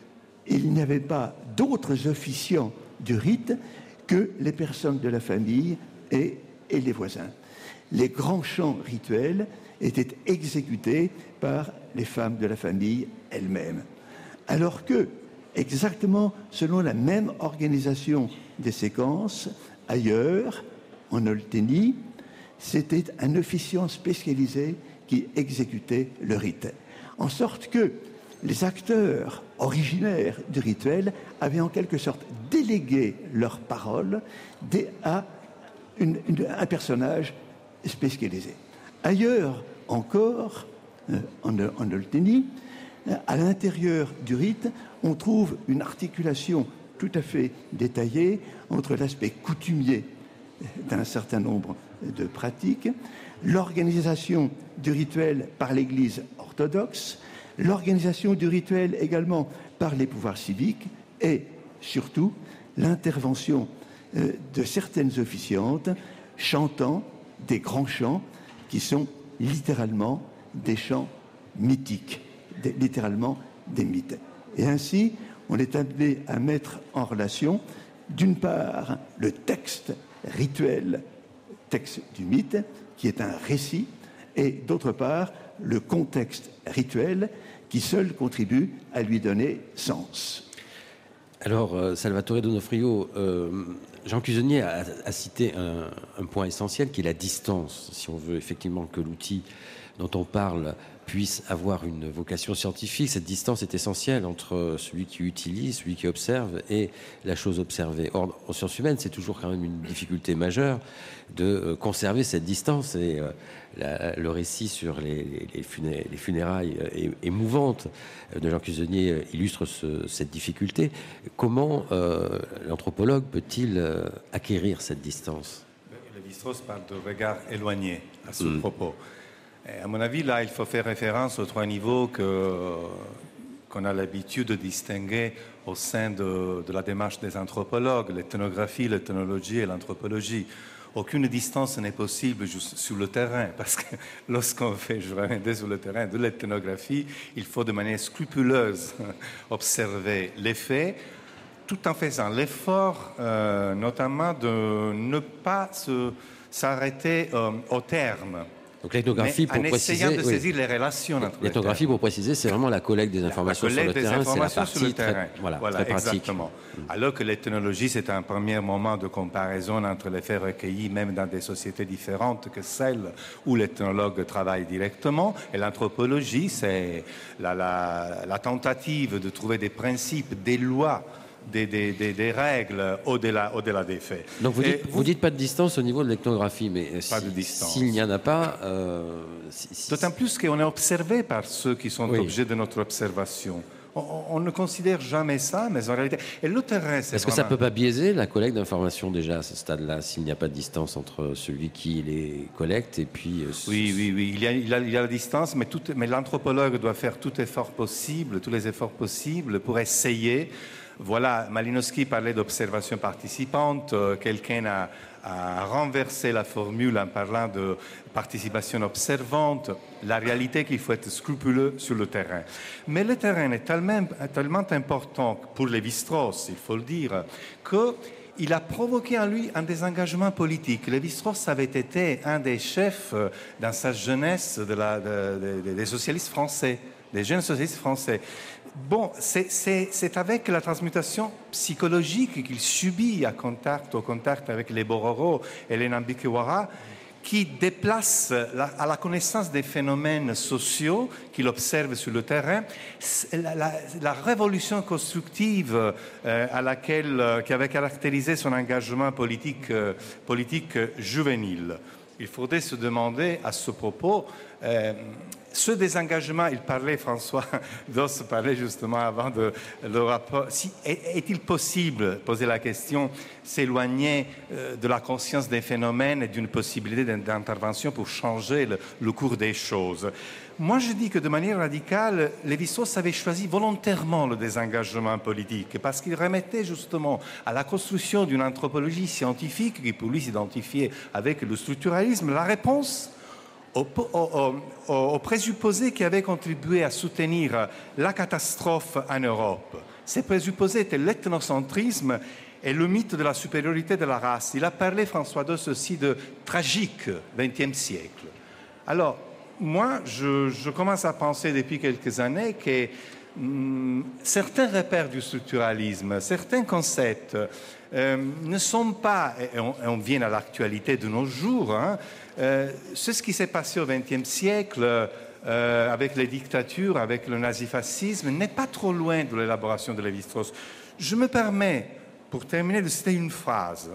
S6: il n'y avait pas d'autres officiants du rite que les personnes de la famille et les voisins. Les grands chants rituels étaient exécutés par les femmes de la famille elles-mêmes. Alors que, exactement selon la même organisation des séquences, ailleurs, en Olténie, c'était un officiant spécialisé qui exécutait le rite. En sorte que les acteurs originaires du rituel avaient en quelque sorte délégué leurs paroles à un personnage spécialisé. Ailleurs encore, en Olténie, à l'intérieur du rite, on trouve une articulation tout à fait détaillée entre l'aspect coutumier d'un certain nombre de pratiques, l'organisation du rituel par l'Église orthodoxe, l'organisation du rituel également par les pouvoirs civiques et, surtout, l'intervention de certaines officiantes chantant des grands chants qui sont littéralement des chants mythiques, littéralement des mythes. Et ainsi, on est amené à mettre en relation, d'une part, le texte rituel, texte du mythe, qui est un récit, et d'autre part, le contexte rituel, qui seul contribue à lui donner sens.
S3: Alors, Salvatore Donofrio, Jean Cusonnier a cité un point essentiel qui est la distance. Si on veut effectivement que l'outil dont on parle puisse avoir une vocation scientifique, cette distance est essentielle entre celui qui utilise, celui qui observe et la chose observée. Or, en sciences humaines, c'est toujours quand même une difficulté majeure de conserver cette distance. Et le récit sur les funérailles émouvantes de Jean Cusonnier illustre cette difficulté. Comment l'anthropologue peut-il acquérir cette distance?
S4: Lévi-Strauss parle de regard éloigné à ce propos. Et à mon avis, là, il faut faire référence aux trois niveaux qu'on a l'habitude de distinguer au sein de la démarche des anthropologues, l'ethnographie, l'ethnologie et l'anthropologie. Aucune distance n'est possible sur le terrain, parce que lorsqu'on fait, je reviendrai sur le terrain, de l'ethnographie, il faut de manière scrupuleuse observer les faits, tout en faisant l'effort, notamment de ne pas s'arrêter au terme.
S3: Donc l'ethnographie, pour préciser,
S4: essayant de saisir les relations entre
S3: l'ethnographie, pour préciser, c'est vraiment la collecte des informations sur le terrain, c'est la partie très pratique.
S4: Exactement. Alors que l'ethnologie, c'est un premier moment de comparaison entre les faits recueillis, même dans des sociétés différentes que celles où l'ethnologue travaille directement. Et l'anthropologie, c'est la tentative de trouver des principes, des lois, des règles au-delà des faits.
S3: Donc vous dites pas de distance au niveau de l'ethnographie, mais s'il n'y en a pas...
S4: D'autant plus qu'on est observé par ceux qui sont objets de notre observation. On ne considère jamais ça, mais en réalité... Et le terrain,
S3: Est-ce que ça ne peut pas biaiser la collecte d'informations déjà à ce stade-là, s'il n'y a pas de distance entre celui qui les collecte et puis...
S4: Oui. Il y a la distance, mais l'anthropologue doit faire tous les efforts possibles pour essayer... Voilà, Malinowski parlait d'observation participante. Quelqu'un a renversé la formule en parlant de participation observante. La réalité est qu'il faut être scrupuleux sur le terrain. Mais le terrain est tellement important pour Lévi-Strauss, il faut le dire, qu'il a provoqué en lui un désengagement politique. Lévi-Strauss avait été un des chefs dans sa jeunesse des socialistes français, des jeunes socialistes français. Bon, c'est avec la transmutation psychologique qu'il subit au contact avec les Bororo et les Nambikwara qui déplace à la connaissance des phénomènes sociaux qu'il observe sur le terrain, la révolution constructive qui avait caractérisé son engagement politique juvénile. Il faudrait se demander à ce propos, ce désengagement, François Doss parlait justement avant de le rapport, est-il possible, poser la question, s'éloigner de la conscience des phénomènes et d'une possibilité d'intervention pour changer le cours des choses? Moi, je dis que de manière radicale, Lévi-Strauss avait choisi volontairement le désengagement politique parce qu'il remettait justement à la construction d'une anthropologie scientifique qui pour lui s'identifiait avec le structuralisme la réponse aux présupposés qui avaient contribué à soutenir la catastrophe en Europe. Ces présupposés étaient l'ethnocentrisme et le mythe de la supériorité de la race. Il a parlé, François Doss, aussi de tragique XXe siècle. Alors, moi, je commence à penser depuis quelques années que certains repères du structuralisme, certains concepts ne sont pas, et on vient à l'actualité de nos jours, ce qui s'est passé au XXe siècle avec les dictatures, avec le nazifascisme, n'est pas trop loin de l'élaboration de Lévi-Strauss. Je me permets, pour terminer, de citer une phrase.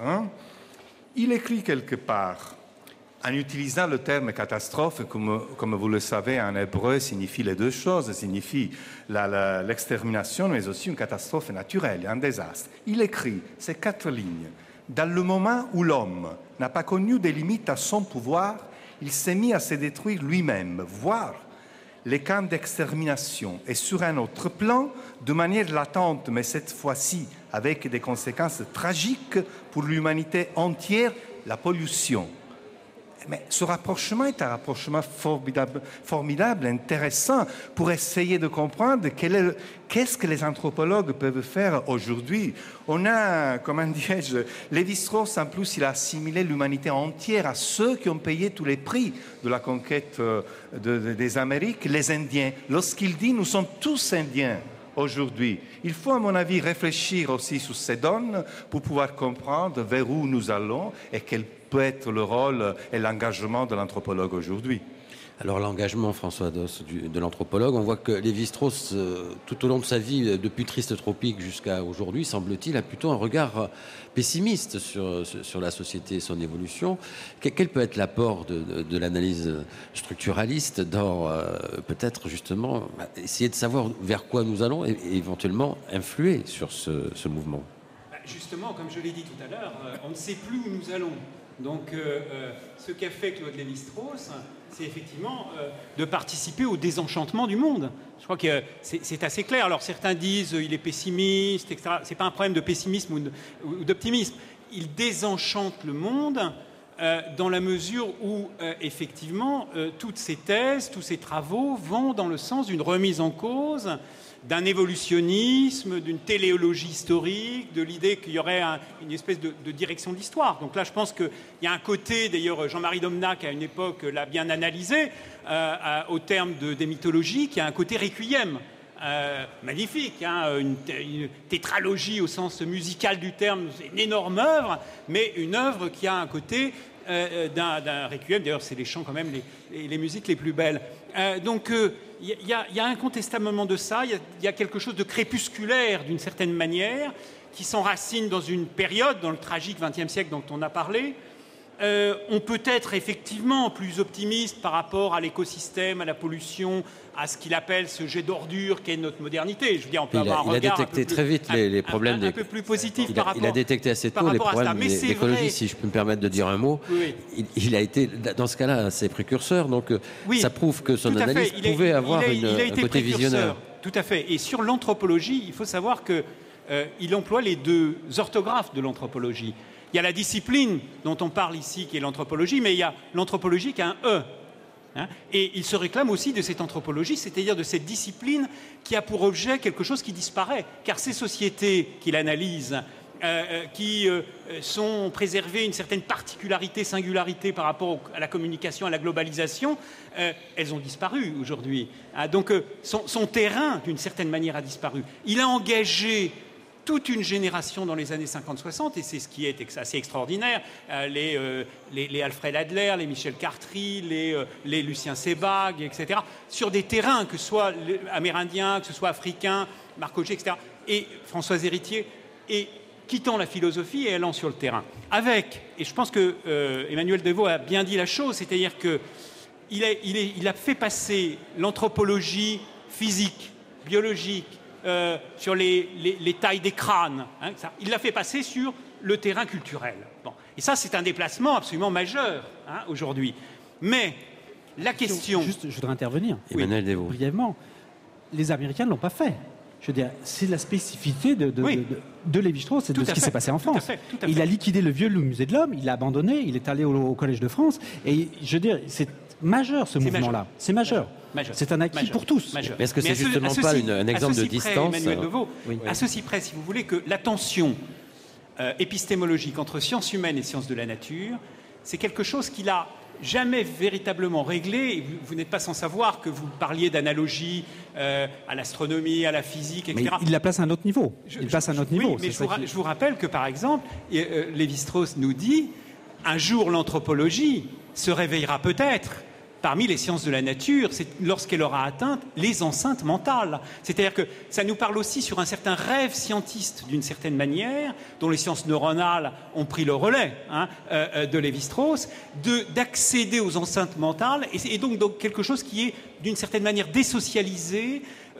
S4: Il écrit quelque part, en utilisant le terme catastrophe, comme vous le savez, en hébreu, signifie les deux choses, signifie l'extermination, mais aussi une catastrophe naturelle, un désastre. Il écrit ces 4 lignes. Dans le moment où l'homme n'a pas connu des limites à son pouvoir, il s'est mis à se détruire lui-même, voire les camps d'extermination. Et sur un autre plan, de manière latente, mais cette fois-ci avec des conséquences tragiques pour l'humanité entière, la pollution. Mais ce rapprochement est un rapprochement formidable, intéressant, pour essayer de comprendre qu'est-ce que les anthropologues peuvent faire aujourd'hui. On a, comment dirais-je, Lévi-Strauss, en plus, il a assimilé l'humanité entière à ceux qui ont payé tous les prix de la conquête des Amériques, les Indiens. Lorsqu'il dit « nous sommes tous Indiens », aujourd'hui. Il faut, à mon avis, réfléchir aussi sur ces donnes pour pouvoir comprendre vers où nous allons et quel peut être le rôle et l'engagement de l'anthropologue aujourd'hui.
S3: Alors l'engagement, François Doss, de l'anthropologue, on voit que Lévi-Strauss, tout au long de sa vie, depuis Triste Tropique jusqu'à aujourd'hui, semble-t-il, a plutôt un regard pessimiste sur la société et son évolution. Quel peut être l'apport de l'analyse structuraliste dans peut-être justement essayer de savoir vers quoi nous allons et éventuellement influer sur ce mouvement?
S5: Justement, comme je l'ai dit tout à l'heure, on ne sait plus où nous allons. Donc, ce qu'a fait Claude Lévi-Strauss, c'est effectivement de participer au désenchantement du monde. Je crois que c'est assez clair. Alors, certains disent il est pessimiste, etc. C'est pas un problème de pessimisme ou d'optimisme. Il désenchante le monde dans la mesure où, effectivement, toutes ces thèses, tous ces travaux vont dans le sens d'une remise en cause d'un évolutionnisme, d'une téléologie historique, de l'idée qu'il y aurait une espèce de direction de l'histoire. Donc là, je pense qu'il y a un côté, d'ailleurs, Jean-Marie Domnac, à une époque, l'a bien analysé, au terme des mythologies, qui a un côté requiem. Magnifique, une tétralogie au sens musical du terme, c'est une énorme œuvre, mais une œuvre qui a un côté d'un requiem. D'ailleurs, c'est les chants quand même, les musiques les plus belles. Donc, il y a incontestablement de ça. Il y a quelque chose de crépusculaire, d'une certaine manière, qui s'enracine dans une période, dans le tragique XXe siècle dont on a parlé. On peut être effectivement plus optimiste par rapport à l'écosystème, à la pollution, à ce qu'il appelle ce jet d'ordure qu'est notre modernité. Je veux dire, on peut avoir un regard
S3: détecté très vite les problèmes
S5: un peu plus positif par rapport.
S3: Il a détecté assez tôt les problèmes d'écologie, si je peux me permettre de dire un mot.
S5: Oui.
S3: Il a été, dans ce cas-là, assez précurseur. Donc, ça prouve que son analyse pouvait avoir un côté visionnaire.
S5: Tout à fait. Et sur l'anthropologie, il faut savoir qu'il emploie les deux orthographes de l'anthropologie. Il y a la discipline dont on parle ici, qui est l'anthropologie, mais il y a l'anthropologie qui a un E. Et il se réclame aussi de cette anthropologie, c'est-à-dire de cette discipline qui a pour objet quelque chose qui disparaît. Car ces sociétés qu'il analyse, qui sont préservées une certaine particularité, singularité par rapport à la communication, à la globalisation, elles ont disparu aujourd'hui. Donc son terrain, d'une certaine manière, a disparu. Il a engagé toute une génération dans les années 50-60, et c'est ce qui est assez extraordinaire, les Alfred Adler, les Michel Cartry, les Lucien Sebag, etc., sur des terrains, que ce soit amérindiens, que ce soit africains, Marc Auger, etc., et Françoise Héritier, et quittant la philosophie et allant sur le terrain. Et je pense que Emmanuel Devaux a bien dit la chose, c'est-à-dire qu'il a fait passer l'anthropologie physique, biologique, sur les tailles des crânes. Il l'a fait passer sur le terrain culturel. Bon. Et ça, c'est un déplacement absolument majeur aujourd'hui. Mais la question...
S7: Juste, je voudrais intervenir.
S3: Emmanuel Devaux.
S7: Brièvement. Les Américains ne l'ont pas fait. Je veux dire, c'est la spécificité de Lévi-Strauss et de ce qui s'est passé en France.
S5: Tout à fait.
S7: Il a liquidé le vieux musée de l'homme, il l'a abandonné, il est allé au Collège de France. Et je veux dire, c'est majeur ce mouvement-là. C'est majeur. C'est un acquis pour tous.
S3: Mais est-ce que c'est justement pas un exemple de distance
S5: Emmanuel Devaux, à ceci près, si vous voulez, que la tension épistémologique entre sciences humaines et sciences de la nature, c'est quelque chose qu'il a jamais véritablement réglé. Et vous n'êtes pas sans savoir que vous parliez d'analogie à l'astronomie, à la physique, etc.
S7: Mais il la place à un autre niveau. Il passe à un autre niveau.
S5: Mais je vous rappelle que, par exemple, Lévi-Strauss nous dit un jour l'anthropologie se réveillera peut-être parmi les sciences de la nature, c'est lorsqu'elle aura atteint les enceintes mentales. C'est-à-dire que ça nous parle aussi sur un certain rêve scientiste, d'une certaine manière, dont les sciences neuronales ont pris le relais de Lévi-Strauss, d'accéder aux enceintes mentales, et donc quelque chose qui est d'une certaine manière désocialisé.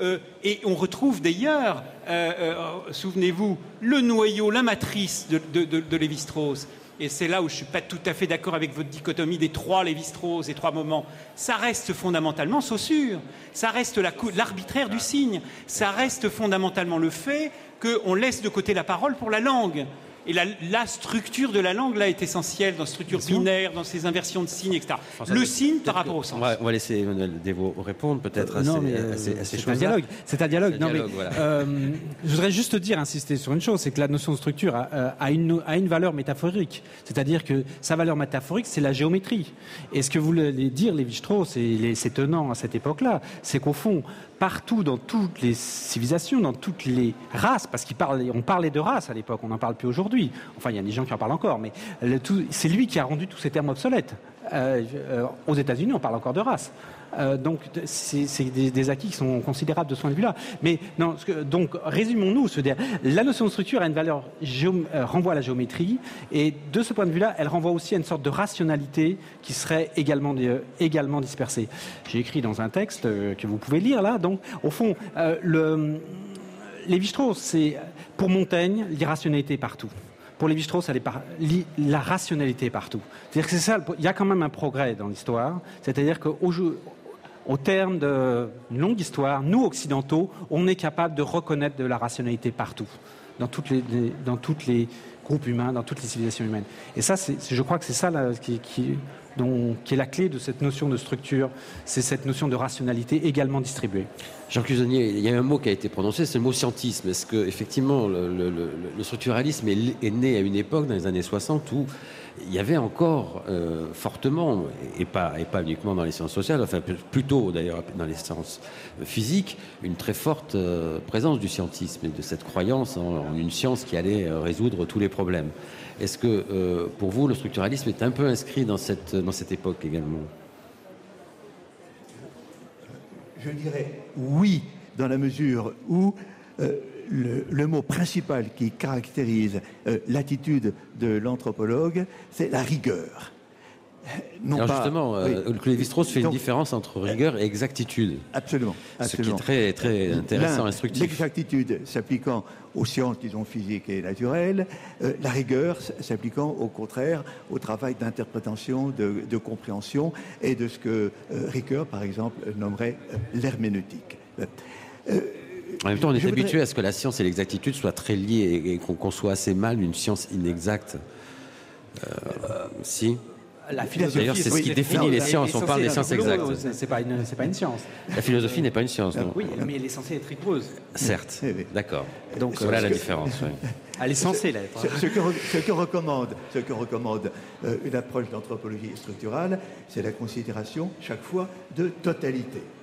S5: Et on retrouve d'ailleurs, souvenez-vous, le noyau, la matrice de Lévi-Strauss. Et c'est là où je ne suis pas tout à fait d'accord avec votre dichotomie des trois Lévi-Strauss, des trois moments. Ça reste fondamentalement Saussure, ça reste l'arbitraire du signe, ça reste fondamentalement le fait qu'on laisse de côté la parole pour la langue. Et la structure de la langue, là, est essentielle dans la structure binaire, dans ces inversions de signes, etc. Le signe par rapport au sens.
S3: On va laisser Emmanuel Devaux répondre, peut-être, à ces choses-là.
S7: C'est un dialogue.
S3: Voilà.
S7: Je voudrais juste insister sur une chose, c'est que la notion de structure a une valeur métaphorique. C'est-à-dire que sa valeur métaphorique, c'est la géométrie. Et ce que voulait dire Lévi-Strauss et ses tenants à cette époque-là, c'est qu'au fond, partout, dans toutes les civilisations, dans toutes les races, parce qu'on parlait de race à l'époque, on n'en parle plus aujourd'hui. Enfin, il y a des gens qui en parlent encore, mais c'est lui qui a rendu tous ces termes obsolètes. Aux États-Unis, on parle encore de race. Donc, c'est des acquis qui sont considérables de ce point de vue-là. Mais non, donc, résumons-nous. La notion de structure a une valeur, renvoie à la géométrie, et de ce point de vue-là, elle renvoie aussi à une sorte de rationalité qui serait également dispersée. J'ai écrit dans un texte que vous pouvez lire là. Donc, au fond, Lévi-Strauss, c'est pour Montaigne l'irrationalité partout. Pour Lévi-Strauss, la rationalité partout. C'est-à-dire que c'est ça. Il y a quand même un progrès dans l'histoire. C'est-à-dire qu'au terme d'une longue histoire, nous occidentaux, on est capable de reconnaître de la rationalité partout, dans tous les groupes humains, dans toutes les civilisations humaines. Et ça, je crois que c'est ça là, qui est la clé de cette notion de structure, c'est cette notion de rationalité également distribuée.
S3: Jean Clusonnier, il y a un mot qui a été prononcé, c'est le mot scientisme. Est-ce que effectivement le structuralisme est né à une époque, dans les années 60, où il y avait encore fortement, et pas uniquement dans les sciences sociales, enfin plutôt d'ailleurs dans les sciences physiques, une très forte présence du scientisme et de cette croyance en une science qui allait résoudre tous les problèmes. Est-ce que pour vous, le structuralisme est un peu inscrit dans cette époque également ?
S6: Je dirais oui, dans la mesure où le mot principal qui caractérise l'attitude de l'anthropologue, c'est la rigueur.
S3: Alors justement, Lévi-Strauss fait une différence entre rigueur et exactitude.
S6: Absolument.
S3: Ce qui est très, très intéressant, instructif.
S6: L'exactitude s'appliquant aux sciences, disons, physiques et naturelles, la rigueur s'appliquant au contraire au travail d'interprétation, de compréhension et de ce que Ricoeur, par exemple, nommerait l'herméneutique.
S3: En même temps, on est habitué à ce que la science et l'exactitude soient très liées et qu'on conçoit assez mal une science inexacte. Si.
S7: La philosophie,
S3: d'ailleurs, c'est ce qui définit les sciences. On parle des sciences exactes.
S7: C'est pas une science.
S3: La philosophie n'est pas une science, non.
S7: Oui, mais elle est censée être rigoureuse.
S3: Certes, d'accord.
S7: Donc
S3: voilà la différence. Oui.
S7: Elle est censée l'être.
S6: Ce que recommande une approche d'anthropologie structurale, c'est la considération chaque fois de totalité.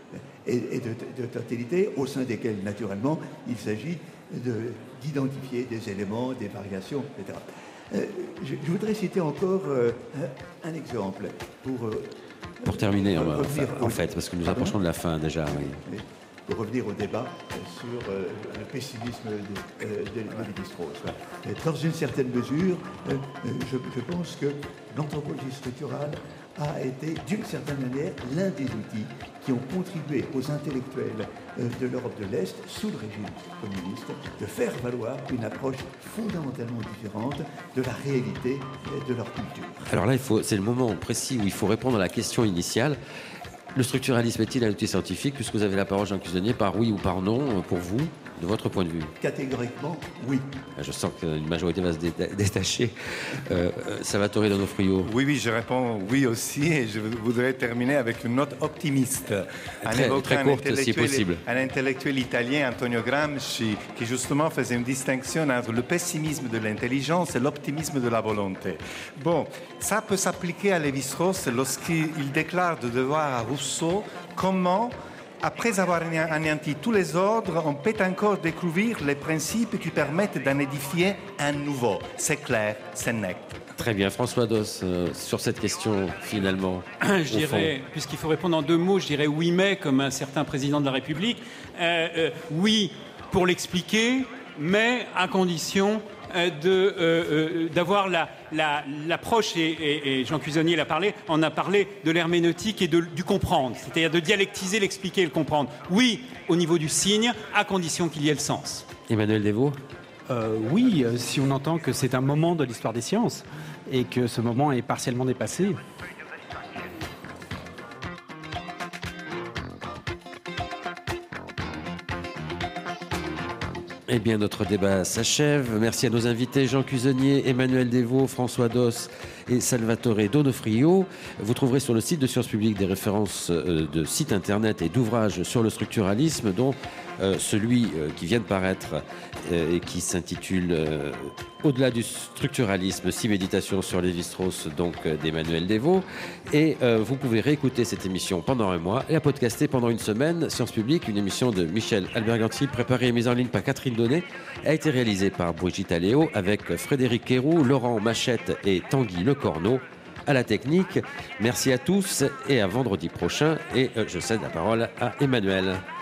S6: et de totalité, au sein desquels, naturellement, il s'agit d'identifier des éléments, des variations, etc. Je voudrais citer encore un exemple
S3: pour terminer, en fait, parce que nous approchons de la fin déjà. Oui.
S6: Pour revenir au débat sur le pessimisme de Lévi-Strauss. Dans une certaine mesure, je pense que l'anthropologie structurale a été, d'une certaine manière, l'un des outils qui ont contribué aux intellectuels de l'Europe de l'Est, sous le régime communiste, de faire valoir une approche fondamentalement différente de la réalité de leur culture.
S3: Alors là, c'est le moment précis où il faut répondre à la question initiale. Le structuralisme est-il un outil scientifique? Puisque vous avez la parole, Jean Cusonnier, par oui ou par non, pour vous, de votre point de vue?
S6: Catégoriquement, oui.
S3: Je sens qu'une majorité va se détacher. Salvatore Donofrio.
S4: Oui, je réponds oui aussi, et je voudrais terminer avec une note optimiste.
S3: Très courte, si possible.
S4: Un intellectuel italien, Antonio Gramsci, qui justement faisait une distinction entre le pessimisme de l'intelligence et l'optimisme de la volonté. Bon, ça peut s'appliquer à Lévi-Strauss lorsqu'il déclare de devoir à Rousseau comment, après avoir anéanti tous les ordres, on peut encore découvrir les principes qui permettent d'en édifier un nouveau. C'est clair, c'est net.
S3: Très bien. François Dos, sur cette question, finalement.
S5: Je dirais, puisqu'il faut répondre en deux mots, je dirais oui, mais, comme un certain président de la République. Oui, pour l'expliquer, mais à condition d'avoir l'approche, et Jean Cusonnier en a parlé, de l'herméneutique et du comprendre, c'est-à-dire de dialectiser, l'expliquer et le comprendre. Oui, au niveau du signe, à condition qu'il y ait le sens.
S3: Emmanuel Devaux.
S7: Oui, si on entend que c'est un moment de l'histoire des sciences et que ce moment est partiellement dépassé.
S3: Eh bien, notre débat s'achève. Merci à nos invités, Jean Cusonnier, Emmanuel Devaux, François Dos et Salvatore Donofrio. Vous trouverez sur le site de Sciences Publiques des références de sites internet et d'ouvrages sur le structuralisme, dont celui qui vient de paraître et qui s'intitule Au-delà du structuralisme, 6 méditations sur Lévi-Strauss, donc d'Emmanuel Devaux. Et vous pouvez réécouter cette émission pendant un mois et la podcaster pendant une semaine. Sciences Publiques, une émission de Michel Alberganti, préparée et mise en ligne par Catherine Donnet, a été réalisée par Brigitte Aléo avec Frédéric Quéroux, Laurent Machette et Tanguy Lecorneau à la technique. Merci à tous et à vendredi prochain. Et je cède la parole à Emmanuel.